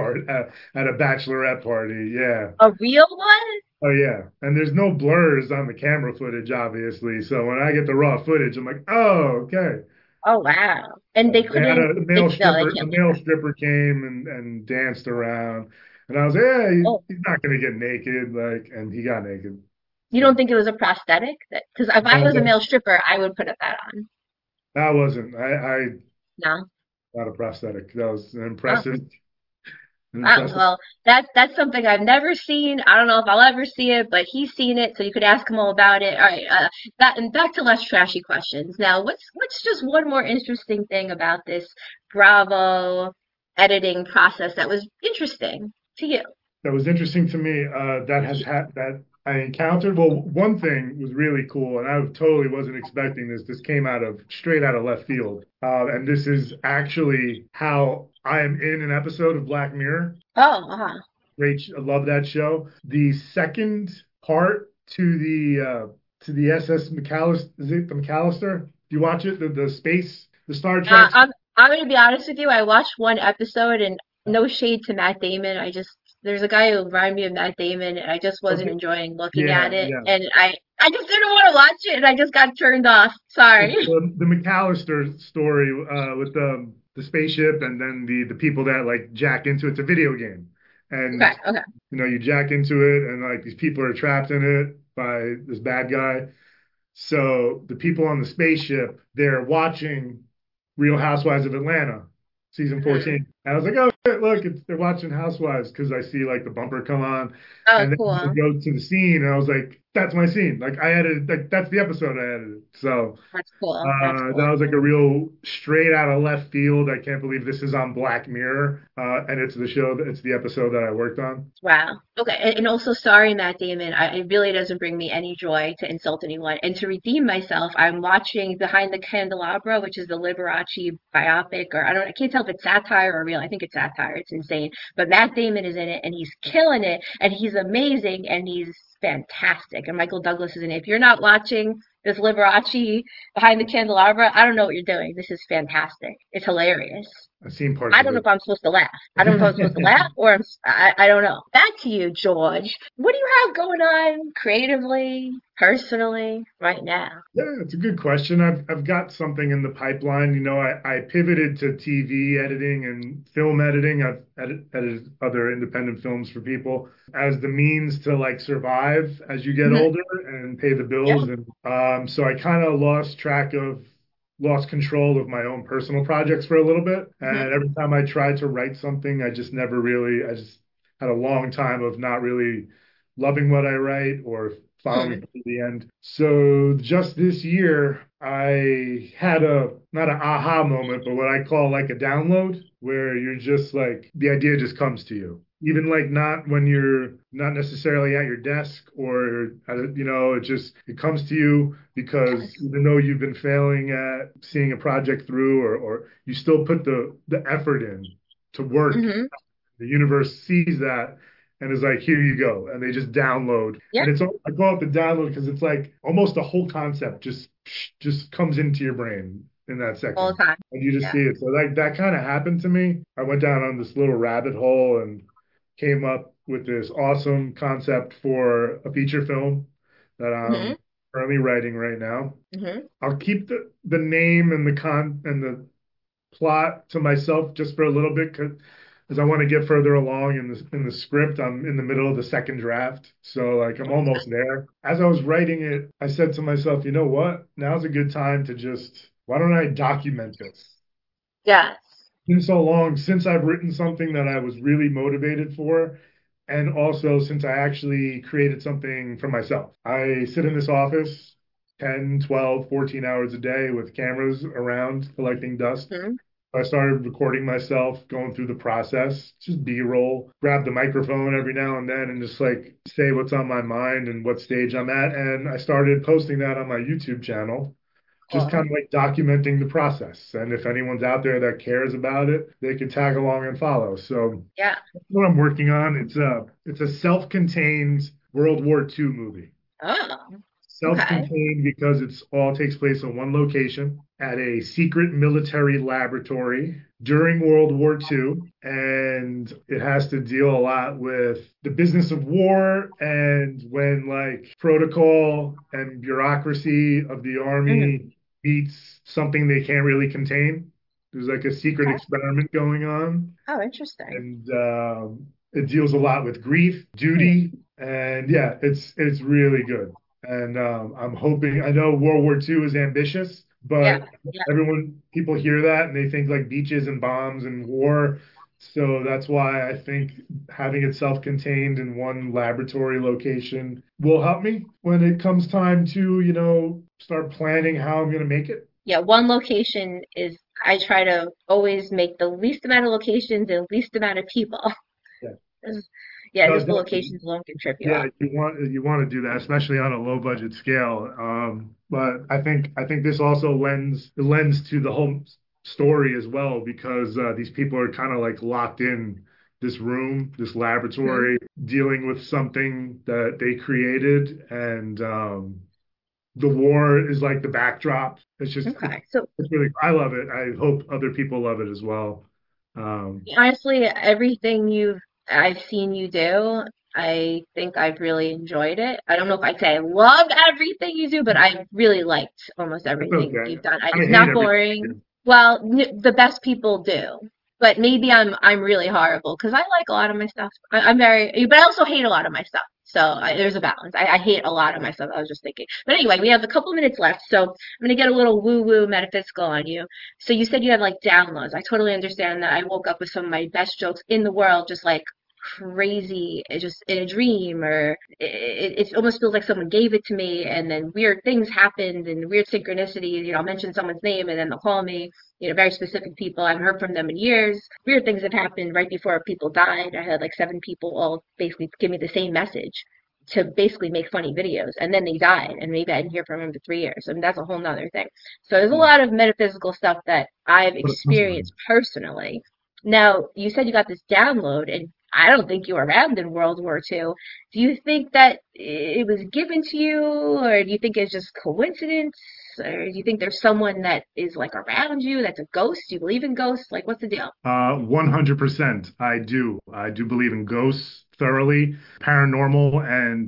party. Yeah, a real one. Oh yeah, and there's no blurs on the camera footage, obviously. So when I get the raw footage, I'm like, oh okay. Oh wow! And they couldn't. A male stripper came and danced around. And I was like, he's not going to get naked, like, and he got naked. You don't think it was a prosthetic? Because if I was a male stripper, I would put that on. That wasn't. No. Not a prosthetic. That was impressive. Well, that's something I've never seen. I don't know if I'll ever see it, but he's seen it, so you could ask him all about it. All right, back to less trashy questions. Now, what's just one more interesting thing about this Bravo editing process that was interesting to you? That was interesting to me. That I encountered. Well, one thing was really cool, and I totally wasn't expecting this. This came straight out of left field, and this is actually how I am in an episode of Black Mirror. Oh, Great, I love that show. The second part to the SS McAllister. Is it the McAllister? Do you watch it? The Star Trek. I'm going to be honest with you. I watched one episode, and no shade to Matt Damon. There's a guy who reminded me of Matt Damon, and I just wasn't enjoying looking at it. Yeah. And I just didn't want to watch it, and I just got turned off. Sorry. The McAllister story with the spaceship and then the people that like jack into it's a video game. And okay. You know, you jack into it, and like these people are trapped in it by this bad guy. So the people on the spaceship, they're watching Real Housewives of Atlanta, season 14. And I was like, oh, look, they're watching Housewives because I see like the bumper come on. Oh, and then cool. we go to the scene, and I was like, that's my scene. Like I edited, like that's the episode I edited. So That's cool. That's cool. that was like a real straight out of left field. I can't believe this is on Black Mirror, and it's the episode that I worked on. Wow. Okay. And also, sorry, Matt Damon. It really doesn't bring me any joy to insult anyone. And to redeem myself, I'm watching Behind the Candelabra, which is the Liberace biopic, or I can't tell if it's satire or real. I think it's satire. It's insane. But Matt Damon is in it, and he's killing it, and he's amazing, and he's fantastic. And Michael Douglas is in it. If you're not watching this Liberace Behind the Candelabra, I don't know what you're doing. This is fantastic. It's hilarious. I've seen parts. I don't know if I'm supposed to laugh. I don't know if I'm supposed to laugh or I don't know. Back to you, George. What do you have going on creatively, personally, right now? Yeah, it's a good question. I've got something in the pipeline. You know, I pivoted to TV editing and film editing. I've edited other independent films for people as the means to like survive as you get older and pay the bills. Yeah. And so I kind of lost control of my own personal projects for a little bit. And every time I tried to write something, I just had a long time of not really loving what I write or following it to the end. So just this year, I had not an aha moment, but what I call like a download, where you're just like, the idea just comes to you. Even like not when you're not necessarily at your desk or, you know, it comes to you because even though you've been failing at seeing a project through or you still put the effort in to work, the universe sees that and is like, here you go. And they just download. Yep. And I call it the download because it's like almost the whole concept just comes into your brain in that second. All the time. And you just see it. So that kind of happened to me. I went down on this little rabbit hole and came up with this awesome concept for a feature film that I'm currently writing right now. I'll keep the name and the plot to myself just for a little bit because I want to get further along in the script. I'm in the middle of the second draft, so like I'm almost there. As I was writing it, I said to myself, you know what? Now's a good time to why don't I document this? Yes. It's been so long since I've written something that I was really motivated for, and also since I actually created something for myself. I sit in this office 10, 12, 14 hours a day with cameras around collecting dust. I started recording myself going through the process, just B-roll, grab the microphone every now and then and just like say what's on my mind and what stage I'm at. And I started posting that on my YouTube channel. Just kind of like documenting the process. And if anyone's out there that cares about it, they can tag along and follow. So yeah, that's what I'm working on. It's a self-contained World War II movie. Oh. Self-contained because it all takes place in one location at a secret military laboratory during World War II. And it has to deal a lot with the business of war and when like protocol and bureaucracy of the army meets something they can't really contain. There's like a secret experiment going on. Oh, interesting. And it deals a lot with grief, duty, and yeah, it's really good. And I'm hoping, I know World War II is ambitious, but people hear that and they think like beaches and bombs and war. So that's why I think having it self-contained in one laboratory location will help me when it comes time to, you know, start planning how I'm going to make it. Yeah, one location I try to always make the least amount of locations and least amount of people. Yeah, just the locations alone can trip you up. Yeah, you want to do that, especially on a low budget scale. But I think this also lends to the whole story as well, because these people are kind of like locked in this room, this laboratory, dealing with something that they created, and the war is like the backdrop. It's just it's really, I love it. I hope other people love it as well. Honestly, everything I've seen you do, I think I've really enjoyed it. I don't know if I'd say I loved everything you do, but I really liked almost everything you've done. It's not boring. Well, the best people do, but maybe I'm really horrible because I like a lot of my stuff. But I also hate a lot of my stuff. So there's a balance. I hate a lot of my stuff. I was just thinking. But anyway, we have a couple minutes left, so I'm going to get a little woo-woo metaphysical on you. So you said you had like downloads. I totally understand that. I woke up with some of my best jokes in the world just like crazy, just in a dream, or it almost feels like someone gave it to me, and then weird things happened and weird synchronicities. I'll mention someone's name and then they'll call me. Very specific people. I haven't heard from them in years. Weird things have happened right before people died. I had like 7 people all basically give me the same message to basically make funny videos, and then they died, and maybe I didn't hear from them for 3 years. I mean, that's a whole nother thing. So there's a lot of metaphysical stuff that I've experienced personally. Now, you said you got this download, and I don't think you were around in World War II. Do you think that it was given to you, or do you think it's just coincidence, or do you think there's someone that is like around you that's a ghost? Do you believe in ghosts? Like, what's the deal? 100%. I do. I do believe in ghosts thoroughly. Paranormal and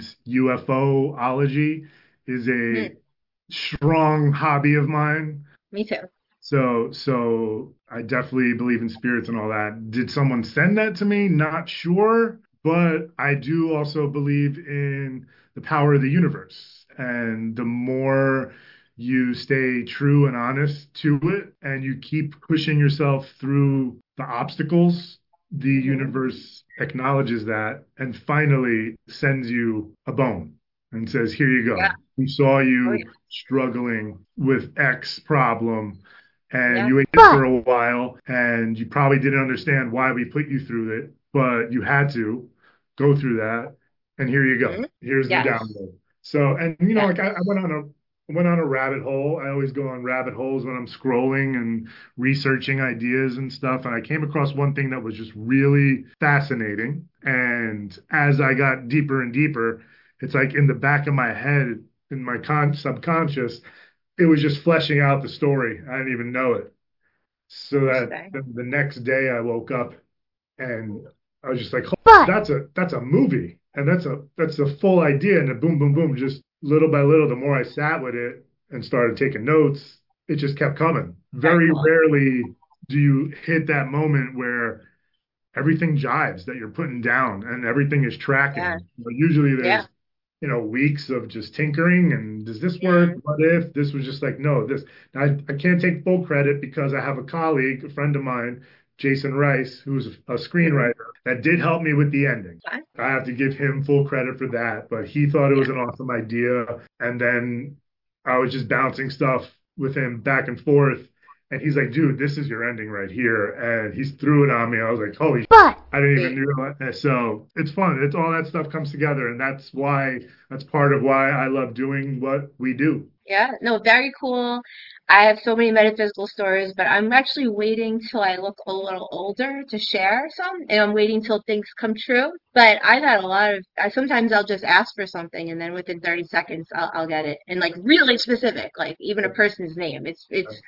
UFOlogy is a strong hobby of mine. Me too. So I definitely believe in spirits and all that. Did someone send that to me? Not sure, but I do also believe in the power of the universe. And the more you stay true and honest to it, and you keep pushing yourself through the obstacles, the universe acknowledges that and finally sends you a bone and says, here you go. Yeah. We saw you struggling with X problem, and you ate it for a while, and you probably didn't understand why we put you through it, but you had to go through that, and here you go. Here's the download. So, and like I went on a rabbit hole. I always go on rabbit holes when I'm scrolling and researching ideas and stuff, and I came across one thing that was just really fascinating. And as I got deeper and deeper, it's like in the back of my head, in my subconscious, it was just fleshing out the story. I didn't even know it. So that the next day I woke up and I was just like, that's a movie. And that's a full idea. And then boom, boom, boom, just little by little, the more I sat with it and started taking notes, it just kept coming. Very rarely do you hit that moment where everything jives that you're putting down and everything is tracking. Usually there's weeks of just tinkering and does this work? What if? This was just like, no, this. I can't take full credit because I have a colleague, a friend of mine, Jason Rice, who's a screenwriter, that did help me with the ending. I have to give him full credit for that, but he thought it was an awesome idea. And then I was just bouncing stuff with him back and forth. And he's like, dude, this is your ending right here. And he threw it on me. I was like, holy shit. I didn't even realize that. So it's fun. It's all that stuff comes together. And that's part of why I love doing what we do. Yeah, no, very cool. I have so many metaphysical stories, but I'm actually waiting till I look a little older to share some, and I'm waiting till things come true. But I've had a lot of, sometimes I'll just ask for something, and then within 30 seconds, I'll get it. And like really specific, like even a person's name. It's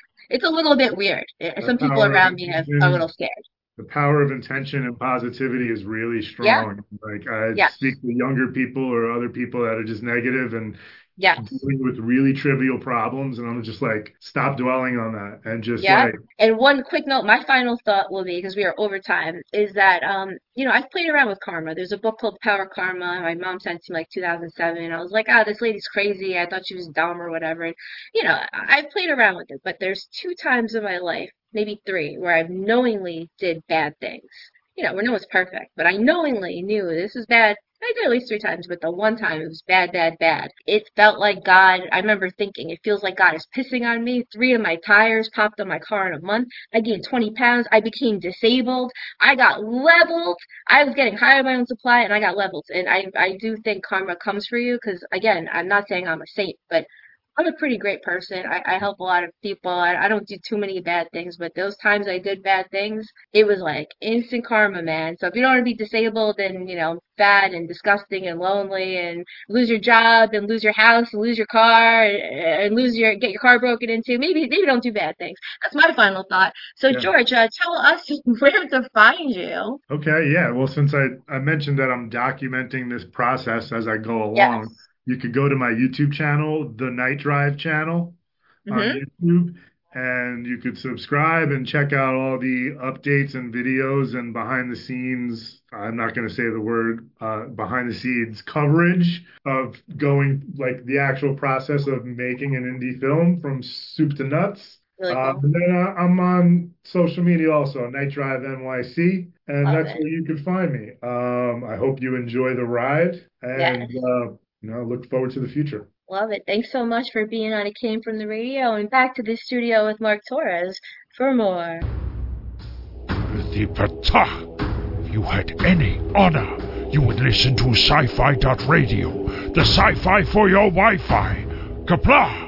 a little bit weird. Some people around me are a little scared. The power of intention and positivity is really strong. Like I speak to younger people or other people that are just negative and dealing with really trivial problems, and I'm just like, stop dwelling on that and just And one quick note, my final thought will be, because we are over time, is that I've played around with karma. There's a book called The Power of Karma. My mom sent it to me like 2007, and I was like, this lady's crazy. I thought she was dumb or whatever. And I've played around with it, but there's 2 times in my life, maybe 3, where I've knowingly did bad things. Where no one's perfect, but I knowingly knew this was bad. I did at least 3 times, but the one time it was bad, bad, bad. It felt like God, I remember thinking, it feels like God is pissing on me. 3 of my tires popped on my car in a month. I gained 20 pounds. I became disabled. I got leveled. I was getting higher on my own supply, and I got leveled. And I do think karma comes for you, because, again, I'm not saying I'm a saint, but I'm a pretty great person. I help a lot of people. I don't do too many bad things, but those times I did bad things, it was like instant karma, man. So if you don't want to be disabled and, fat and disgusting and lonely and lose your job and lose your house and lose your car and get your car broken into, maybe don't do bad things. That's my final thought. So George, tell us where to find you. Okay, yeah. Well, since I mentioned that I'm documenting this process as I go along, you could go to my YouTube channel, the Night Drive channel on YouTube, and you could subscribe and check out all the updates and videos and behind the scenes. I'm not going to say the word behind the scenes coverage of going like the actual process of making an indie film from soup to nuts. Really cool. And then I'm on social media also, Night Drive NYC. and that's where you can find me. I hope you enjoy the ride, and look forward to the future. Love it. Thanks so much for being on It Came From the Radio, and back to the studio with Mark Torres for more. If you had any honor, you would listen to Sci-Fi.radio, the sci-fi for your Wi-Fi. Kapla!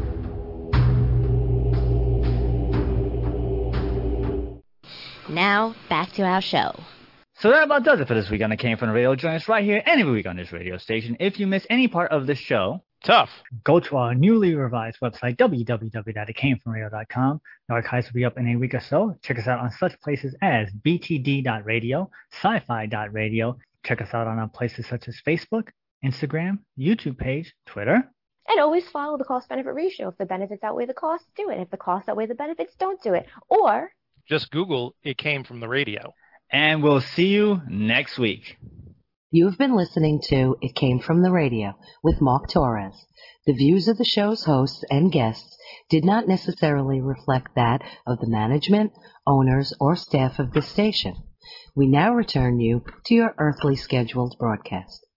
Now, back to our show. So that about does it for this week on It Came From the Radio. Join us right here every week on this radio station. If you miss any part of this show, go to our newly revised website, www.itcamefromradio.com. The archives will be up in a week or so. Check us out on such places as btd.radio, sci-fi.radio. Check us out on places such as Facebook, Instagram, YouTube page, Twitter. And always follow the cost-benefit ratio. If the benefits outweigh the costs, do it. If the costs outweigh the benefits, don't do it. Or just Google It Came From the Radio. And we'll see you next week. You've been listening to It Came From the Radio with Mark Torres. The views of the show's hosts and guests did not necessarily reflect that of the management, owners, or staff of this station. We now return you to your earthly scheduled broadcast.